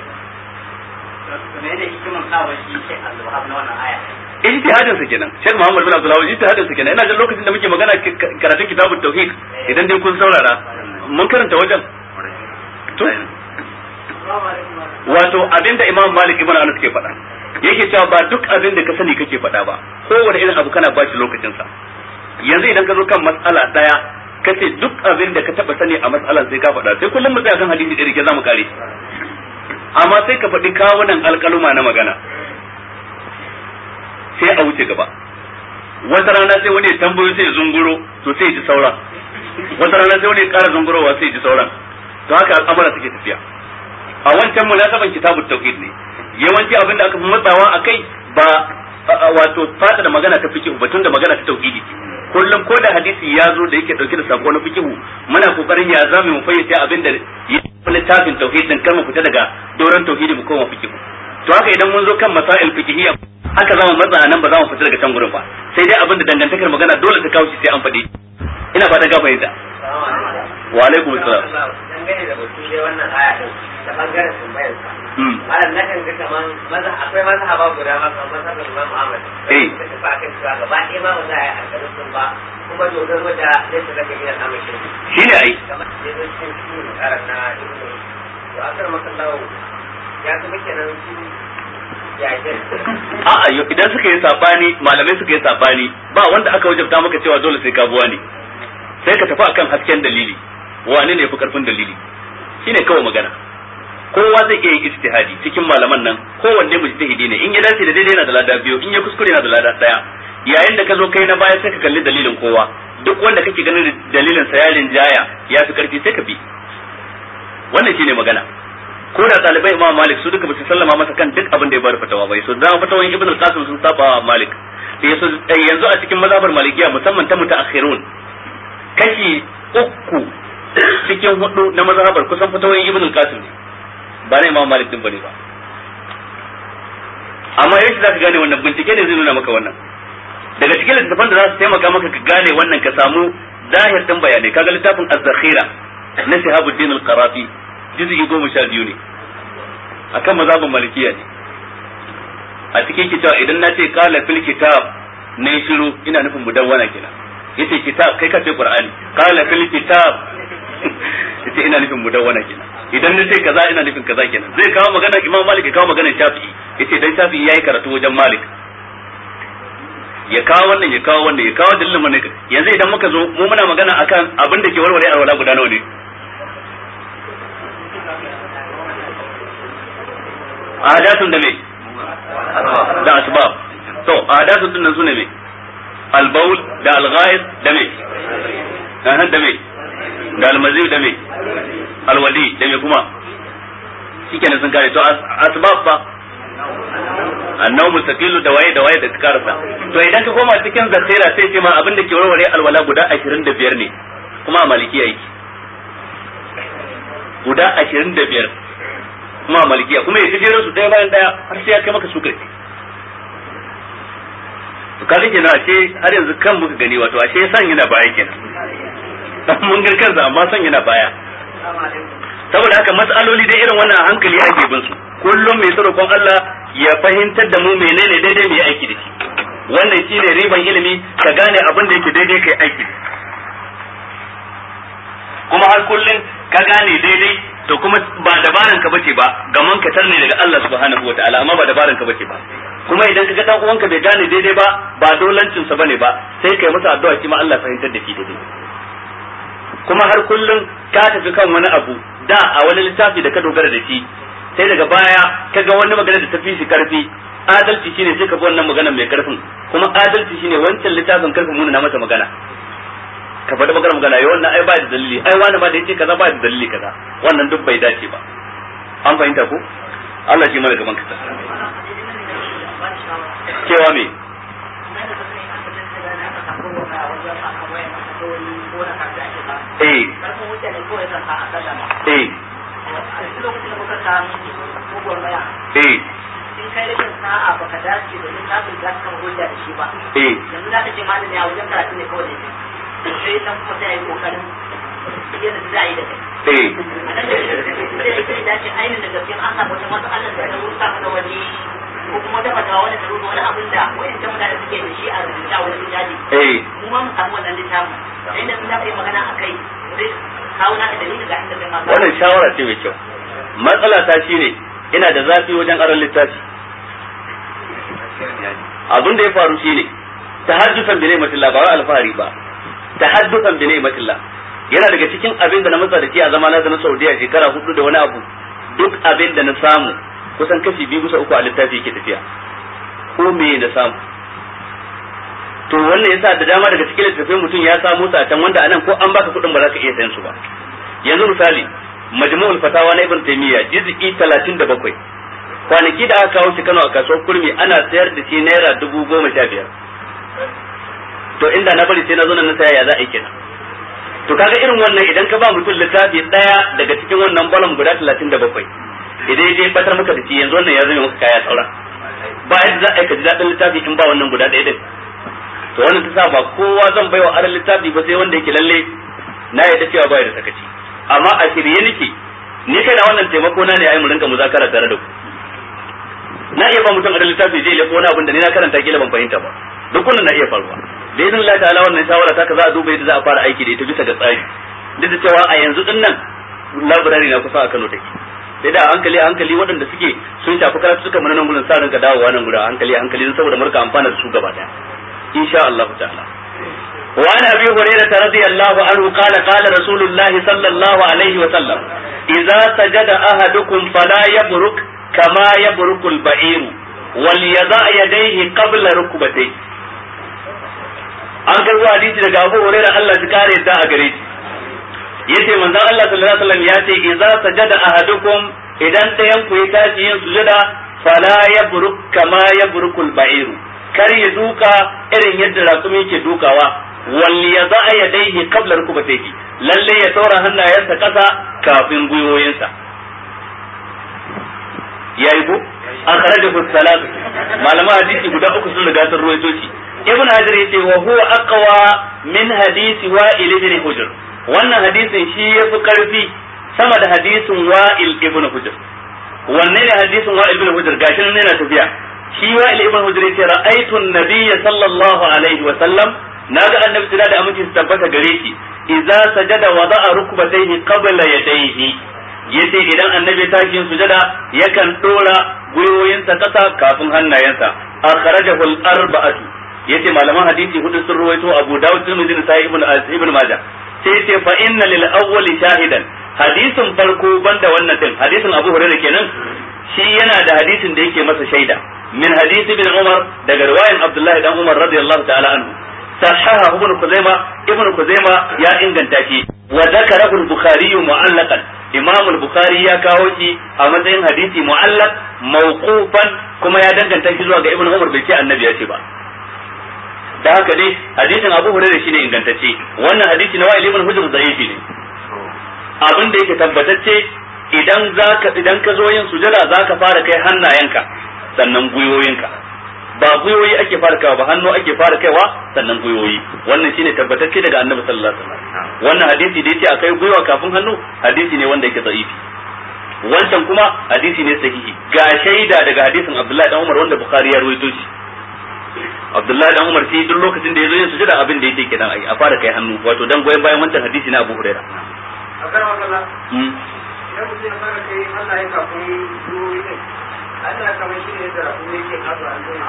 Ijtihadin sa kenan. Sheikh Muhammad bin Abdul Wahab ijtihadin sa kenan. Ina jin lokacin da muke magana karatun kitabut tauhid, idan dai kun saurara, mun karanta wajen. To wato abinda Imam Malik ibn Anas ke faɗa, yake cewa ba duk abin da ka sani kake faɗa ba, kowane irin abu kana ba shi lokacin sa. Yanzu idan ka zo kan mas'ala daya kace duk abin da ka taba sani a mas'alan sai ka faɗa, sai kullum mu tsaya kan hadisi da rike zamu kare. Amma sai ka faɗi kawunan alƙaluma na magana sai a wuce gaba. Wata rana sai wani ya tambayo sai ya zunguro, to sai ya ji saura wata rana sai wani ya ƙara zungurowa sai ji sauran. To haka al'amura suke tafiya. A wancan munasaban kitabut tauhid ne yawanci abin da aka fi matsawa akai ba wato fata da magana ta fiqh batun da magana ta tauhidi kullum ko da hadisi ya zo da yake dauke da sako na fiqh muna kokarin ya zame mu fayyace abin da littafin tauhid din kar mu fita daga doron tauhidi mu koma fiqh to haka idan mun zo kan masail fiqhiyya haka zamu matsa nan ba za mu fita daga can gurin ba sai dai abin da dangantakar magana dole ta kawo shi sai an faɗi ina fata ga fahimta wa alaikum assalam dangane da batu dai wannan aya din da bangaren tambayar sa malam na kan ga kaman maza akwai mazhaba guda ma kamar mazhabar Imam Ahmad eh da ba kan cewa gaba ɗaya ma ba za a yi alƙalin sun ba kuma dogaro da zai ta daga gidan amince shi ne ai kamar da zai cikin cikin karan na ibnu to akar makallahu ya kuma kenan su a'a yau idan suka yi sabani malamai suka yi sabani ba wanda aka wajabta maka cewa dole sai ka buwa ne sai ka tafi akan hasken dalili wane ne fi karfin dalili shine kawai magana kowa zai iya yin ijtihadi cikin malaman nan kowanne mujtahidi ne in ya dace da daidai yana da lada biyu in ya kuskure yana da lada daya yayin da ka zo kai na baya sai ka kalli dalilin kowa duk wanda kake ganin dalilin sa yarin jaya ya fi karfi sai ka bi wannan shine magana ko da talibai Imam Malik su duka ba su sallama masa kan duk abin da ya bar fatawa bai so da fatawan Ibn al-Qasim sun saba Malik yanzu a cikin mazhabar Malikiya musamman ta mutaakhirun kashi uku cikin hudu na mazhabar kusan fatawoyin Ibn al-Qasim ne ba ne Imam Malik din bane ba amma yaushe zaka gane wannan bincike ne zai nuna maka wannan daga cikin littafan da za su taimaka maka ka gane wannan ka samu zahir din bayanai kaga littafin Az-Zakhira na Shihabuddin al-Qarafi juz'i goma sha biyu ne akan mazhabin Malikiya ne a cikin kitab idan na ce qala fil kitab ne shiru ina nufin mudawwana kenan yace kitab kai ka ce Qur'ani qala fil kitab yace ina nufin mudawwana kenan idan na ce kaza ina nufin kaza kenan zai kawo magana Imam Malik ya kawo magana Shafi'i yace dan Shafi'i yayi karatu wajen Malik ya kawo wannan ya kawo wannan ya kawo dalilin wannan yanzu idan muka zo mu muna magana akan abin da ke warware alwala guda nawa ne ahadatun da me da asbab to ahadatun din nan sune me al-bawl da al-ghaiz da me dan da me da al-mazi da me al-wadi da me kuma shikenan sun kare to asbab fa annahu mustaqilu da waye da waye da karasa to idan ka koma cikin zakira sai ce ma abin da ke warware alwala guda ashirin da biyar ne kuma a malikiya yake guda ashirin da biyar kuma a malikiya kuma ya tijero su ɗaya bayan ɗaya har sai ya kai maka su kai to kaga kenan ashe har yanzu kan muka gani wato ashe san yana baya kenan mun ga kansa amma san yana baya saboda haka mas'aloli da irin wannan a hankali ake bin su kullum mai sarrafon Allah ya fahimtar da mu menene daidai mai aiki da shi wannan shine riban ilimi ka gane abin da yake daidai kai aiki kuma har kullun ka gane daidai to kuma ba dabaran ka bace ba gaman ka tarne daga Allah subhanahu wataala amma ba dabaran ka bace ba kuma idan ka ga dan uwanka bai gane daidai ba ba dolancin sa bane ba sai kai masa addu'a shi ma Allah fahimtar da shi daidai kuma har kullun ka tafi kan wani abu da a wani littafi da ka dogara da shi sai daga baya ka ga wani magana da tafi shi karfi adalci shine sai ka bi wannan magana mai karfin kuma adalci shine wancan littafin karfin mun na masa magana ka faɗi magana magana yau wannan ai ba da dalili ai wani ma da yace kaza ba da dalili kaza wannan duk bai dace ba an fahimta ko Allah shi mana gaban ka cewa me eh eh eh in kai da sa'a baka dace da littafin da ka hujja da shi ba eh yanzu da kace malami a wajen karatu ne kawai sai dan kuma sai yi kokarin yadda za a yi da kai eh sai da ce ainihin da gaskiya an samu wata matsalar da ta rusa da wani ko kuma ta fata wani da rusa wani abin da wayan ta mutane suke da shi a rubuta wani littafi eh mu ma mu samu wannan littafin sai da sun da kai magana akai sai kawo na da dalili ga inda kai ma wannan shawara ce mai kyau matsala ta shine ina da zafi wajen aron littafi abin da ya faru shine tahaddusan bi ni'matillah ba wa alfahari ba tahaddusan bi ni'matillah yana daga cikin abin da na matsa da shi a zamana da na Saudiya shekara hudu da wani abu duk abin da na samu kusan kashi biyu bisa uku a littafi yake tafiya ko me na samu to wannan yasa da dama daga cikin littattafai mutum ya samu su a can wanda anan ko an baka kuɗin ba za ka iya sayan su ba. Yanzu misali majmu'ul fatawa na ibn taymiya juz'i talatin da bakwai kwanaki da aka kawo shi Kano a kasuwar kurmi ana sayar da shi naira dubu goma sha biyar. To inda na bari sai na zo nan na saya ya za a yi kenan. To kaga irin wannan idan ka ba mutum littafi daya daga cikin wannan balan guda talatin da bakwai idan ya je batar maka da shi yanzu wannan ya zama maka kaya saura ba yadda za a yi ka ji daɗin littafi in ba wannan guda ɗaya din. To wannan ta sa ba kowa zan baiwa aran littafi ba sai wanda yake lalle na yadda cewa ba ya da sakaci. Amma a shirye nake ni kai na wannan taimako na ne ai mu rinka muzakara tare da ku. Na iya ba mutum aran littafi je le ko wani abin da ni na karanta kila ban fahimta ba duk wannan na iya faruwa. Da idan Allah ta'ala wannan shawara ta ka za a duba yadda za a fara aiki da ita bisa ga tsari duk da cewa a yanzu din nan library na kusa a Kano take sai da hankali a hankali waɗanda suke sun shafi karatu suka mana nan gurin sa rinka dawowa nan gurin a hankali a hankali saboda murka amfana da su gaba daya insha Allah ta'ala. wa an abi hurairah radiyallahu anhu qala qala rasulullahi sallallahu alaihi wa sallam idza sajada ahadukum fala yabruk kama yabruku al-ba'ir wal yada yadayhi qabla rukbatayhi. An karbo hadisi daga Abu Hurairah Allah ya kare ta a gare shi yace manzon Allah sallallahu alaihi wasallam yace idza sajada ahadukum idan ɗayan ku ya tashi yin sujada fala yabruk kama yabrukul ba'ir kar ya duka irin yadda rakumi yake dukawa wal yada yadayhi qabla rukbatayhi lalle ya saura hannayensa kasa kafin gwiwoyinsa yayi ko akhrajahu salat malama hadisi guda uku sun riga sun ruwaito shi. Ibn Hajar yace wa huwa aqwa min hadisi Wa'il ibn Hujr wannan hadisin shi yafi karfi sama da hadisin Wa'il ibn Hujr. Wanne ne hadisin Wa'il ibn Hujr gashi nan yana tafiya shi Wa'il ibn Hujr yace ra'aytu an-nabiy sallallahu alaihi wa sallam naga annabi tira da aminci su tabbata gare shi idza sajada wada'a rukbatayhi qabla yadayhi yace idan annabi ta yin sujada yakan dora gwiwoyinsa kasa kafin hannayensa akhrajahu al-arba'atu yace malaman hadisi hudu sun ruwaito Abu Dawud Tirmidhi da Sahih Ibn Ibn Majah sai yace fa inna lil awwal shahidan hadisin farko banda wannan din hadisin Abu Hurairah kenan shi yana da hadisin da yake masa shaida min hadisi ibn Umar daga riwayan Abdullah dan Umar radiyallahu ta'ala anhu sahaha ibn Khuzaimah ibn Khuzaimah ya inganta shi wa zakarahu al-Bukhari mu'allaqan Imam al-Bukhari ya kawo shi a matsayin hadisi mu'allaq mawqufan kuma ya danganta shi zuwa ga Ibn Umar bai ce annabi ya ce ba. Da haka dai hadisin Abu Hurairah shine ingantacce wannan hadisi na Wa'il ibn Hujr da'ifi ne. Abin da yake tabbatacce idan zaka idan ka zo yin sujada zaka fara kai hannayenka sannan guyoyinka ba guyoyi ake fara kaiwa ba hannu ake fara kaiwa sannan guyoyi wannan shine tabbatacce daga Annabi sallallahu alaihi wasallam wannan hadisi da yace akai guyuwa kafin hannu hadisi ne wanda yake da'ifi wancan kuma hadisi ne sahihi ga shaida daga hadisin Abdullah dan Umar wanda Bukhari ya rawaito shi Abdullahi dan Umar sai duk lokacin da yazo yin sujada abin da yake kenan ai a fara kai hannu wato dan goyen bayan wancan hadisi na Abu Hurairah. Akar makalla. Hmm. Idan mutum ya fara kai Allah ya kafin ruwi din. Allah kamar shi ne da ruwi yake kafa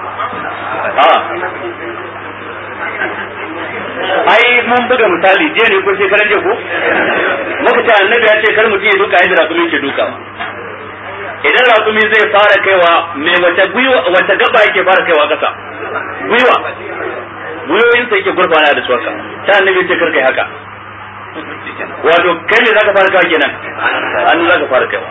a ai mun buga misali je ne ko shekaran je ko muka ce annabi ya ce kar mutum ya duka yadda rakumi ke duka idan rakumi zai fara kaiwa mai wata gwiwa wata gaba yake fara kaiwa kasa gwiwa gwiwoyin sa yake gurfana da su haka ta annabi ce kar kai haka wato kai ne zaka fara kaiwa kenan an zaka fara kaiwa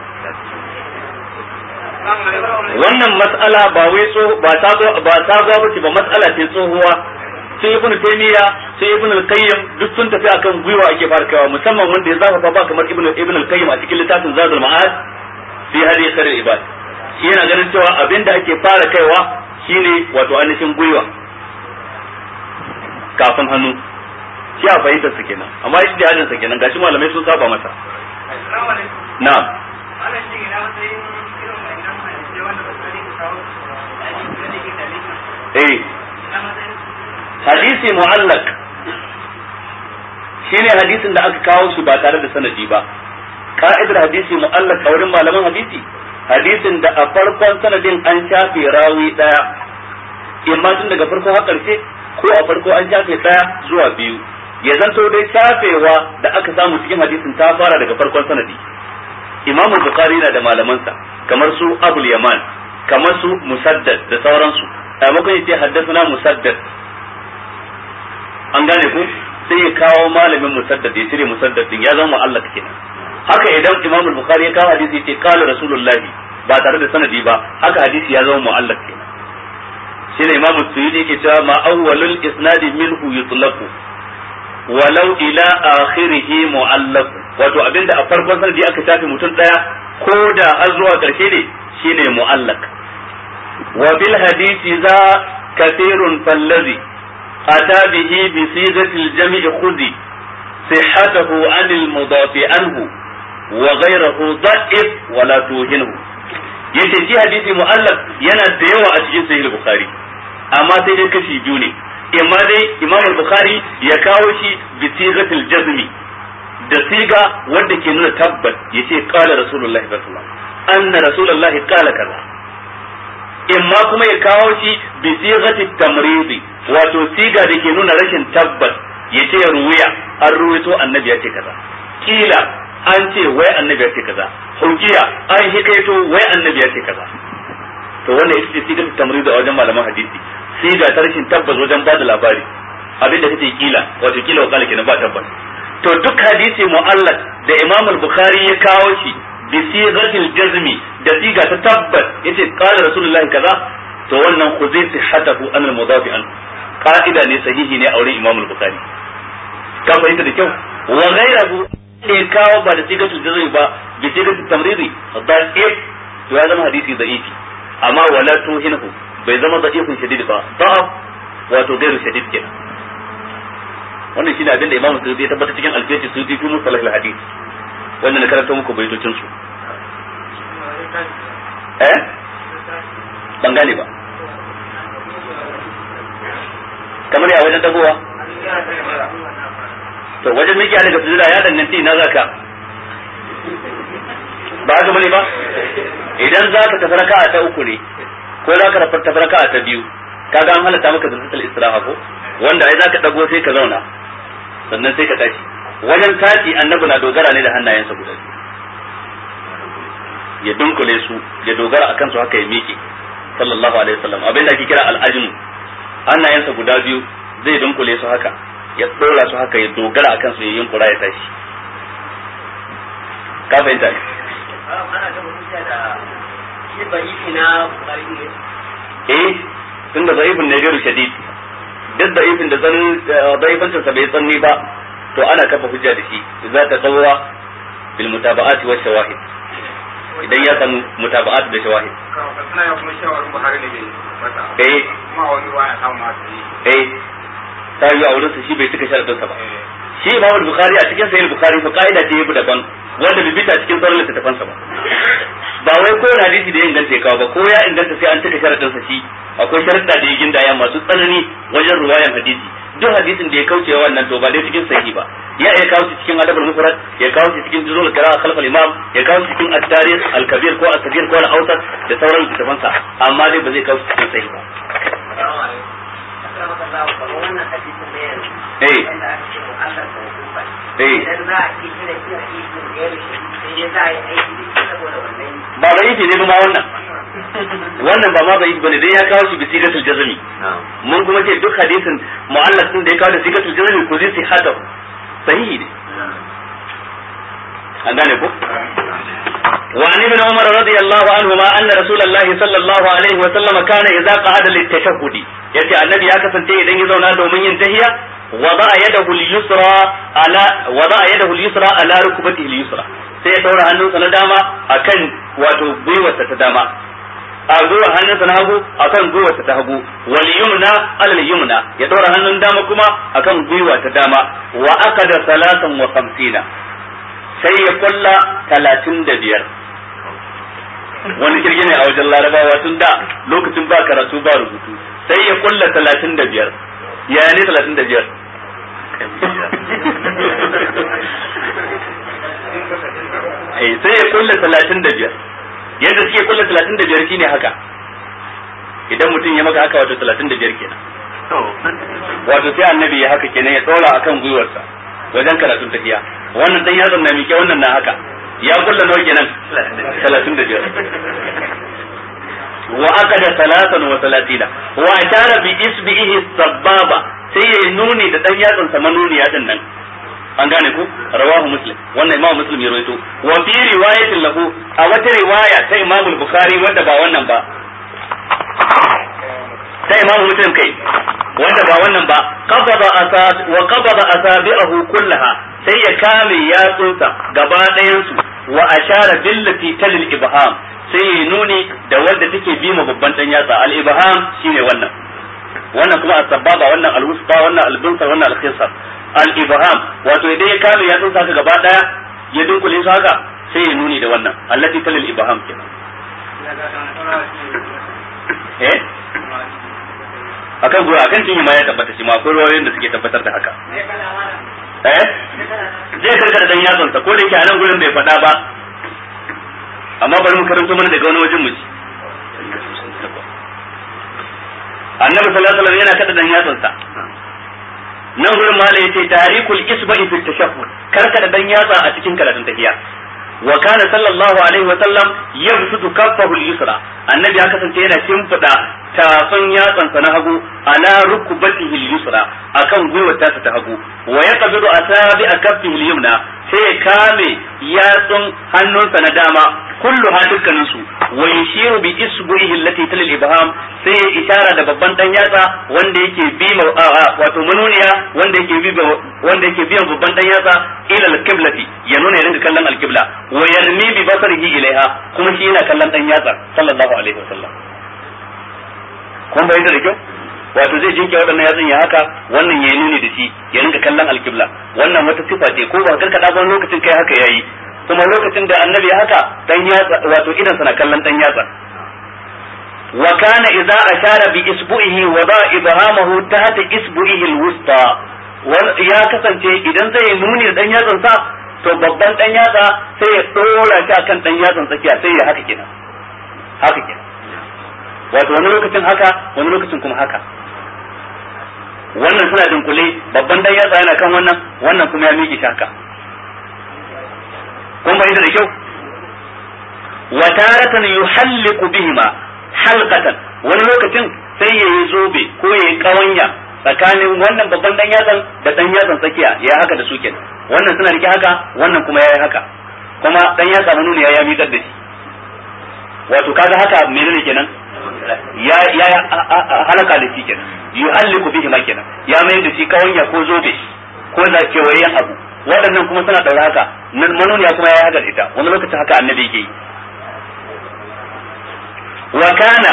wannan mas'ala ba wai so ba sabo ba sabo bace ba mas'ala ce tsohuwa sai ibnu taymiya sai ibnu al-qayyim duk sun tafi akan gwiwa ake fara kaiwa musamman wanda ya zafa ba kamar ibnu ibnu al-qayyim a cikin littafin zadul ma'ad fi hadi khairul ibad shi yana ganin cewa abinda ake fara kaiwa shine wato ainihin gwiwa kafin hannu shi a fahimtar sa kenan amma shi da sa kenan gashi malamai sun saba masa na'am eh hadisi mu'allaq shine hadisin da aka kawo shi ba tare da sanadi ba ka'idar hadisi mu'allaq a wurin malaman hadisi hadisin da a farkon sanadin an shafe rawi daya imma tun daga farko har karshe ko a farko an shafe daya zuwa biyu ya zanto dai shafewa da aka samu cikin hadisin ta fara daga farkon sanadi Imam Bukhari na da malamansa kamar su Abul Yaman kamar su Musaddad da sauransu a makon yace haddathana Musaddad an gane ku sai ya kawo malamin musaddad ya cire musaddad din ya zama mu'allaq kenan. Haka idan Imam al-Bukhari ya kawo hadisi ce qala rasulullahi ba tare da sanadi ba haka hadisi ya zama mu'allaq kenan. shine Imam Suyuti yake cewa ma awwalul isnadi minhu yutlaqu walau ila akhirih mu'allaq, wato abinda a farkon sanadi aka tafi mutum daya ko da har zuwa karshe ne shine mu'allaq. wa bil hadisi za kathirun fallazi ata bihi bi sigatil jami' khudhi sihhatahu anil mudafi anhu wa ghayruhu da'if wala tuhinhu. yace shi hadisi mu'allaq yana da yawa a cikin sahih bukhari, amma sai dai kashi biyu ne. imma dai imam al-bukhari ya kawo shi bi sigatil jazmi, da siga wanda ke nuna tabbat yace qala rasulullahi sallallahu alaihi wasallam anna rasulullahi qala kaza. imma kuma ya kawo shi bi sigatit tamridi, wato siga da ke nuna rashin tabbat yace ruwiya an ruwaito annabi yace kaza, kila an ce wai annabi ya ce kaza, hukiya an hikaito wai annabi ya ce kaza. to wannan ita ce sigar tamrid a wajen malaman hadisi, siga ta rashin tabbas wajen bada labari, abinda kace kila wato kila wakala kenan ba tabbas. to duk hadisi mu'allaq da Imam al-Bukhari ya kawo shi bi sigatil jazmi, da siga ta tabbas yace qala rasulullahi kaza, to wannan khudhi sihhatahu an al-mudafi an qa'ida ne sahihi ne a wurin Imam al-Bukhari. ka fahimta da kyau. wa ghayruhu in kawo ba da sigatul jazmi ba bi sigatul tamridi da'if, to ya zama hadisi da'ifi. amma wala tuhinhu bai zama da'ifun shadid ba, da'af wato gairu shadid kenan. wannan shine abin da Imam Suyuti ya tabbata cikin Al-Fiqh Suyuti fi Mustalah al-Hadith, wannan na karanta muku baitocin su. eh ban gane ba kamar ya wajen dagowa. to wajen miki a daga sujuda ya danganci ina zaka, ba haka bane ba. idan zaka tafi raka'a ta uku ne ko zaka tafi raka'a ta biyu, kaga an halatta maka zalzatul istiraha ko, wanda ai zaka dago sai ka zauna sannan sai ka tashi. wajen tashi annabi na dogara ne da hannayensa guda biyu, ya dunkule su ya dogara akan su haka ya miƙe sallallahu alaihi wasallam, abinda ake kira al-ajm. hannayensa guda biyu zai dunkule su haka ya dora su haka ya dogara akan su ya yunkura ya tashi. ka fahimta ne? ana ta mutunta da shi ba'ifi na Bukhari ne. eh tunda da'ifin ne gairu shadid, duk da'ifin da zan da'ifancin sa bai tsanni ba to ana kafa hujja da shi za ta tsawwa bil mutaba'ati wa shawahid, idan ya san mutaba'at da shawahid. kana ya kuma shawarin Buhari ne bai mata eh kuma wani waya ta ma eh ta yi a wurin sa shi bai cika sharadin sa ba. shi Imam Bukhari a cikin Sahih Bukhari fa kaida ce yabi daban wanda bai bita cikin sauran littattafan sa ba. ba wai ko hadisi da ya inganta ya kawo ba, ko ya inganta sai an cika sharadin sa. shi akwai sharadda da ya gindaya masu tsanani wajen ruwayan hadisi. duk hadisin da ya kauce wannan to ba dai cikin sahihi ba, ya iya kawo shi cikin adabul mufrad, ya kawo shi cikin juzul qira'a khalf al-imam, ya kawo shi cikin at-tarikh al-kabir ko as-saghir ko al-awsat da sauran littattafan sa, amma dai ba zai kawo shi cikin sahihi ba. wannan hadisin ne yanzu eh wanda aka ce mu'allaq da hukumar, eh idan za a ce shi da shi a cikin gairu sai dai za a yi aiki da shi saboda wannan ba da'ifi ne ba wannan wannan ba ma da'ifi bane dai ya kawo shi bi sigatul jazmi. mun kuma ce duk hadisin mu'allaq din da ya kawo da sigatul jazmi ko zai sihhata sahihi ne. an gane ko. وعن ابن عمر رضي الله عنهما أن رسول الله صلى الله عليه وسلم كان إذا قعد للتشهد يأتي النبي أكثر تي إذا يزون من ينتهي وضع يده اليسرى على وضع يده اليسرى على ركبته اليسرى sai ya daura hannunsa na dama akan wato gwiwarsa ta dama, a gwiwar hannunsa na hagu akan gwiwarsa ta hagu, wal yumna alal yumna ya daura hannun dama kuma akan gwiwa ta dama. wa aqada salatan wa khamsina sai ya kulla talatin da biyar. wani kirgi ne a wajen larabawa tun da lokacin ba karatu ba rubutu, sai ya kulla talatin da biyar. yaya ne talatin da biyar? sai ya kulla talatin da biyar. yadda suke kulla talatin da biyar shine haka, idan mutum ya maka haka wato talatin da biyar kenan. wato sai annabi ya haka kenan ya tsora akan gwiwarsa wajen karatun tafiya, wannan dan yatsan na mike wannan na haka, ya kulla nawa kenan talatin da biyar. wa aqada salatan wa salatina wa ashara bi isbihi sababa sai ya nuni da dan yatsan sa manuniya din nan an gane ku rawahu muslim wannan imamu muslim ya rawaito wa fi riwayatin lahu a wata riwaya ta imamu bukhari wanda ba wannan ba ta imamu muslim kai wanda ba wannan ba qabada asad wa qabada asabi'ahu kullaha sai ya kame yatsunsa gaba ɗayan su wa ashara billati talil ibham sai ya nuni da wanda take bi ma babban dan yatsa al ibham shine wannan wannan kuma as-sababa wannan al-wusta wannan al-binsa wannan al-khisar al-ibham wato idan ya kame yatsunsa haka gaba daya ya dunkule su haka sai ya nuni da wannan allati talil ibham kenan eh akan gura akan kinyi ma ya tabbata shi ma akwai ruwayoyin da suke tabbatar da haka eh zai karkata dan yatsunsa ko da yake a nan gurin bai faɗa ba amma bari mu karanto mana daga wani wajen mu ci annabi sallallahu alaihi wasallam yana kada dan yatsunsa nan gurin malai yace tarikul isba'i fi tashahhud karkata dan yatsa a cikin karatun tahiyya wa kana sallallahu alaihi wasallam yabsutu kaffahu al-yusra annabi ya kasance yana shimfida tafin yatsansa na hagu ala rukbatihi al-yusra akan gwiwar tasa ta hagu wa yaqbidu asabi'a kaffihi al-yumna sai ya kame yatsun hannunsa na dama kulluha dukkanin su wa yushiru bi isbu'ihi allati tala al-ibham sai ya ishara da babban dan yatsa wanda yake bi wato manuniya wanda yake bi wanda yake biyan babban dan yatsa ila al-qiblati ya nuna ya rinka kallon al-qibla wa yarmi bi basarihi ilaiha kuma shi yana kallon dan yatsa sallallahu alaihi wasallam kun bayyana da kyau wato zai jinke waɗannan yatsun ya haka wannan ya nuni da shi ya rinka kallon al-qibla wannan wata sifa ce ko ba karkada ba lokacin kai haka yayi kuma lokacin da annabi haka dan yatsa wato idan sana kallon dan yatsa wa kana idza ashara bi isbu'ihi wa da ibhamahu tahta isbu'ihi alwusta ya kasance idan zai nuni da dan yatsan sa to babban dan yatsa sai ya dora shi akan dan yatsan tsakiya sai ya haka kenan haka kenan wato wani lokacin haka wani lokacin kuma haka wannan suna dunkule babban dan yatsa yana kan wannan wannan kuma ya miƙe shi haka kun bayyana da kyau wa taratan yuhalliqu bihima halqatan wani lokacin sai yayi zobe ko yayi kawanya tsakanin wannan babban dan yatsan da dan yatsan tsakiya ya haka da su kenan wannan suna rike haka wannan kuma yayi haka kuma dan yatsa manuni ya miƙar da shi wato kaga haka menene kenan ya ya halaka da shi kenan yuhalliqu bihima kenan ya mai da shi kawanya ko zobe ko da kewayen abu waɗannan kuma suna ɗaura haka manuniya kuma ya haɗa ita wani lokacin haka annabi yake yi wa kana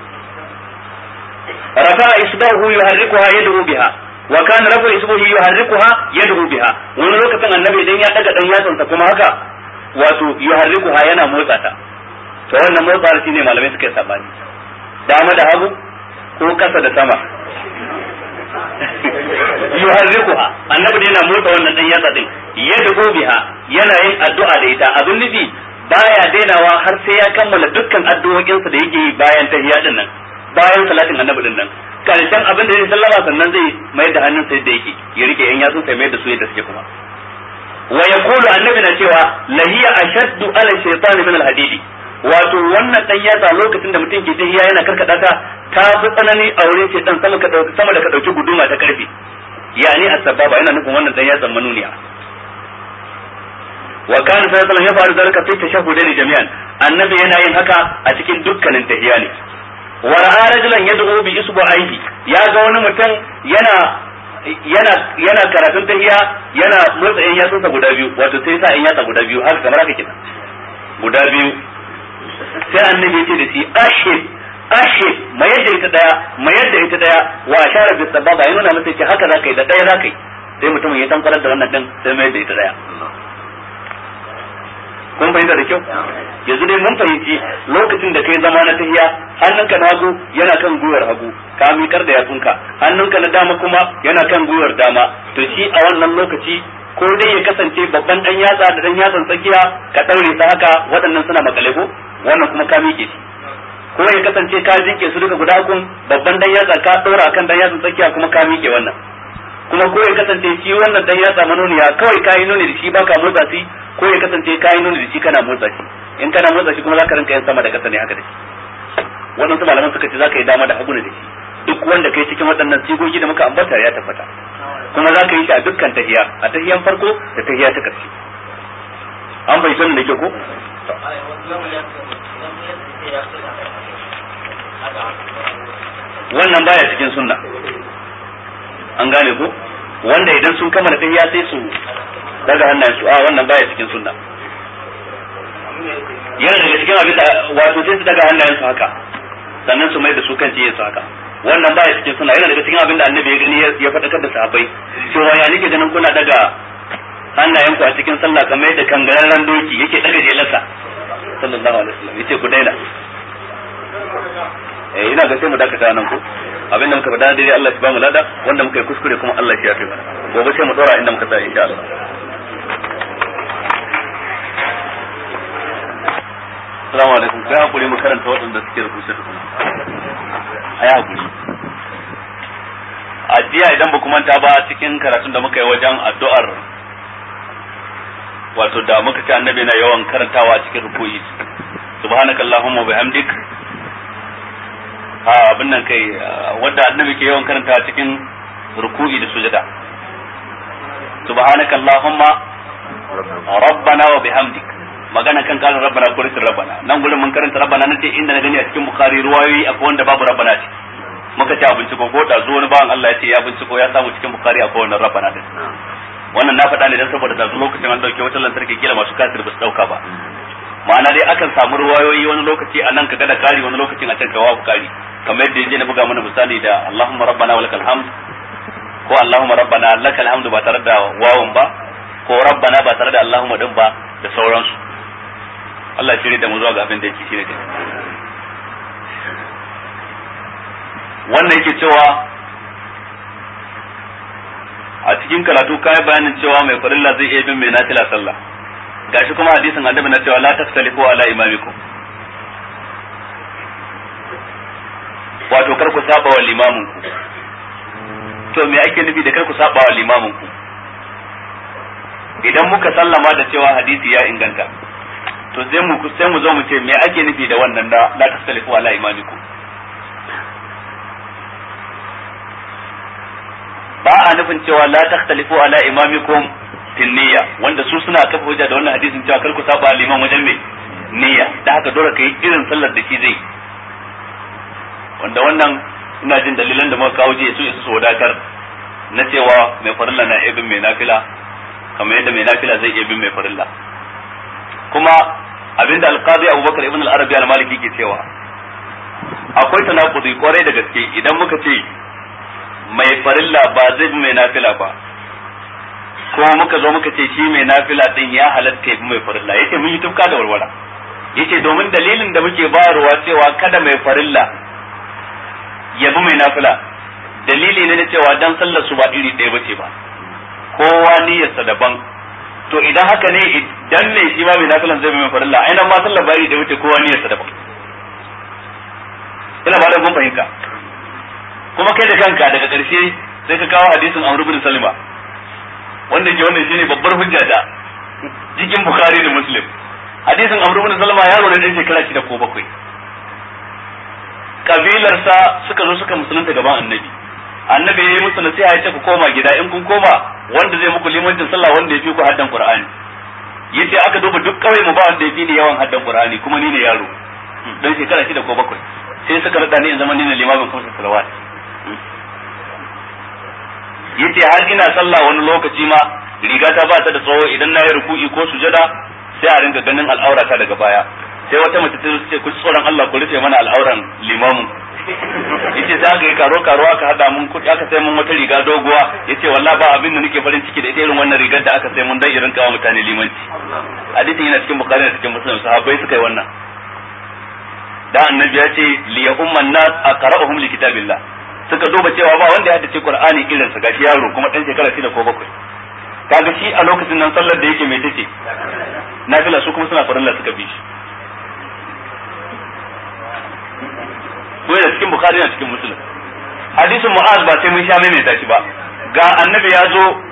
rafa'a isbahu yuharrikuha yad'u biha wa kana rafa'a isbahu yuharrikuha yad'u biha wani lokacin annabi idan ya daga dan yatsansa kuma haka wato yuharrikuha yana motsa ta to wannan motsa shi ne malamai suka yi sabani dama da hagu ko kasa da sama yuharrikuha annabi yana motsa wannan dan yatsa din yad'u biha yana yin addu'a da ita abin nufi baya dainawa har sai ya kammala dukkan addu'o'insa da yake yi bayan tahiyya din nan bayan salatin annabi din nan karshen abin da zai sallama sannan zai mai da hannunsa yadda yake ya rike yan yatsun sai mai da su yadda suke kuma wa yaqulu annabi na cewa lahiya ashaddu ala shaytan min al-hadidi wato wannan dan yatsa lokacin da mutum ke tahiyya yana karkada ta ta fi tsanani a wurin shaytan sama ka dauki sama da ka dauki guduma ta karfi yani as-sababa yana nufin wannan dan yatsan manuniya wa kana sallallahu alaihi wasallam ya faru zalika fi tashahhudaini jami'an annabi yana yin haka a cikin dukkanin tahiyya ne wa ra'a rajulan yad'u bi isbu'aihi ya ga wani mutum yana yana yana karatun tahiyya yana motsa yan yatsunsa guda biyu wato sai sa yan yatsa guda biyu haka kamar haka kenan guda biyu sai annabi ya ce da shi ashid ashid mai yadda ita daya mai yadda ita daya wa ashara bis sababa yana nuna masa ce haka zakai da daya zakai sai mutumin ya tankarar da wannan din sai mai yadda ita daya kun fahimta da kyau yanzu dai mun fahimci lokacin da kai zama na tahiya hannunka na hagu yana kan gwiwar hagu ka miƙar da yatsunka hannunka na dama kuma yana kan gwiwar dama to shi a wannan lokaci ko dai ya kasance babban dan yatsa da dan yatsan tsakiya ka daure su haka waɗannan suna makale ko wannan kuma ka miƙe shi ko ya kasance ka jinke su duka guda kun babban dan yatsa ka daura akan dan yatsan tsakiya kuma ka miƙe wannan kuma ko ya kasance shi wannan dan yatsa manoniya kawai ka yi nuni da shi baka motsa shi ko ya kasance kayi nuni da shi kana motsa shi in kana motsa shi kuma zaka rinka yin sama da kasa ne haka da shi wannan su malaman suka ce zaka yi dama da hagu ne da shi duk wanda kai cikin waɗannan sigogi da muka ambata ya tabbata kuma za ka yi shi a dukkan tahiya a tahiyan farko da tahiya ta ƙarshe an bai sanin da ke ko wannan baya cikin sunna an gane ko wanda idan sun kammala tahiya sai su daga hannayen su a wannan baya cikin sunna yana daga cikin abin da wato sai su daga hannayen su haka sannan su mai da su kan ciye su haka wannan baya cikin sunna yana daga cikin abin da annabi ya gani ya faɗakar da sahabbai cewa ya nake ganin kuna daga hannayen ku a cikin sallah kamar yadda kangararren doki yake daga jelarsa sallallahu alaihi wasallam yace ku daina eh ina ga sai mu dakata nan ko abinda muka faɗa dai Allah ya ba mu lada wanda muka yi kuskure kuma Allah ya yafe mana gobe sai mu dora inda muka tsaya insha Allah assalamu alaikum kai hakuri mu karanta waɗanda suke rubuce da kuma ai hakuri a jiya idan ba ku manta ba cikin karatun da muka yi wajen addu'ar wato da muka ce annabi na yawan karantawa cikin ruku'i subhanakallahumma wa bihamdik abin nan kai wanda annabi ke yawan karanta cikin ruku'i da sujada subhanaka allahumma rabbana wa bihamdik magana kan kalin rabbana ko rikin rabbana nan gurin mun karanta rabbana nace inda na gani a cikin bukhari ruwayoyi akwai wanda babu rabbana ce muka ci abinci ko ko da zo wani bawan Allah ya ce ya binciko ya samu cikin bukhari akwai wannan rabbana din wannan na faɗa ne dan saboda da lokacin an dauke wata lantarki kila masu kasir ba su dauka ba ma'ana dai akan samu ruwayoyi wani lokaci a nan ka ga da kari wani lokacin a can ka wabu kari kamar yadda yaje na buga mana misali da Allahumma rabbana wa lakal hamd ko Allahumma rabbana lakal hamd ba tare da wawun ba ko rabbana ba tare da Allahumma din ba da sauransu Allah ya shirye da mu zuwa ga abin da yake shine dai wannan yake cewa a cikin karatu kai bayanin cewa mai farilla zai iya bin mai nafila sallah gashi kuma hadisin annabi na cewa la taftalifu ala imamikum wato kar ku saba wa limamin ku to me ake nufi da kar ku saba wa limamin ku idan muka sallama da cewa hadisi ya inganta to sai mu sai mu zo mu ce me ake nufi da wannan da la taftalifu ala imamikum ba a nufin cewa la takhtalifu ala imamikum fil niyya wanda su suna kafa hujja da wannan hadisin cewa kar ku saba liman wajen me niyya da haka dole kai irin sallar da shi zai wanda wannan ina jin dalilan da muka kawo jiya su isa su wadatar na cewa mai farilla na ibn mai nafila kamar yadda mai nafila zai iya bin mai farilla kuma abinda alqadi Abubakar ibn al-Arabi al-Maliki ke cewa akwai tanakudi kwarai da gaske idan muka ce mai farilla ba zai bi mai nafila ba ko muka zo muka ce shi mai nafila din ya halatta bi mai farilla yace mun yi tufka da warwara yace domin dalilin da muke bayarwa cewa kada mai farilla ya bi mai nafila dalili ne na cewa dan sallar su ba iri ɗaya bace ba kowa niyyarsa daban to idan haka ne idan ne shi ma mai nafilan zai bi mai farilla ai nan ma sallar ba iri ɗaya bace kowa niyyarsa daban ina ba da mun fahimta kuma kai da kanka daga ƙarshe sai ka kawo hadisin Amr ibn Salima wanda ke wannan shine babbar hujja da cikin Bukhari da Muslim hadisin Amr ibn Salima yaro ne dan shekara shida ko bakwai kabilar sa suka zo suka musulunta gaban Annabi Annabi ya yi musu nasiha ya ce ku koma gida in kun koma wanda zai muku limancin sallah wanda ya fi ku haddan Qur'ani yace aka duba duk kawai mu ba wanda ya fi ni yawan haddan Qur'ani kuma ni ne yaro dan shekara shida ko bakwai sai suka rada ni in zama ni ne limamin kuma salawat yace har ina sallah wani lokaci ma riga ta ba ta da tsawo idan na yi ruku'i ko sujada sai a rinka ganin al'aurata daga baya sai wata mace ta ce ku tsoron Allah ku rufe mana al'auran limamin yace za ka yi karo karo aka hada mun kuɗi aka sai mun wata riga doguwa yace wallahi ba abin da nake farin ciki da ita irin wannan rigar da aka sai mun dan irin kawo mutane limanci hadisi yana cikin Bukhari da cikin Muslim sahabbai suka yi wannan da annabi ya ce li ya umman nas aqra'uhum li kitabillah suka duba cewa ba wanda ya haddace Qur'ani irin sa gashi yaro kuma dan shekara shida ko bakwai kaga shi a lokacin nan sallar da yake mai tace nafila su kuma suna farilla suka bi shi ko da cikin Bukhari da cikin Muslim hadisin Mu'az ba sai mun sha mai tashi ba ga annabi ya zo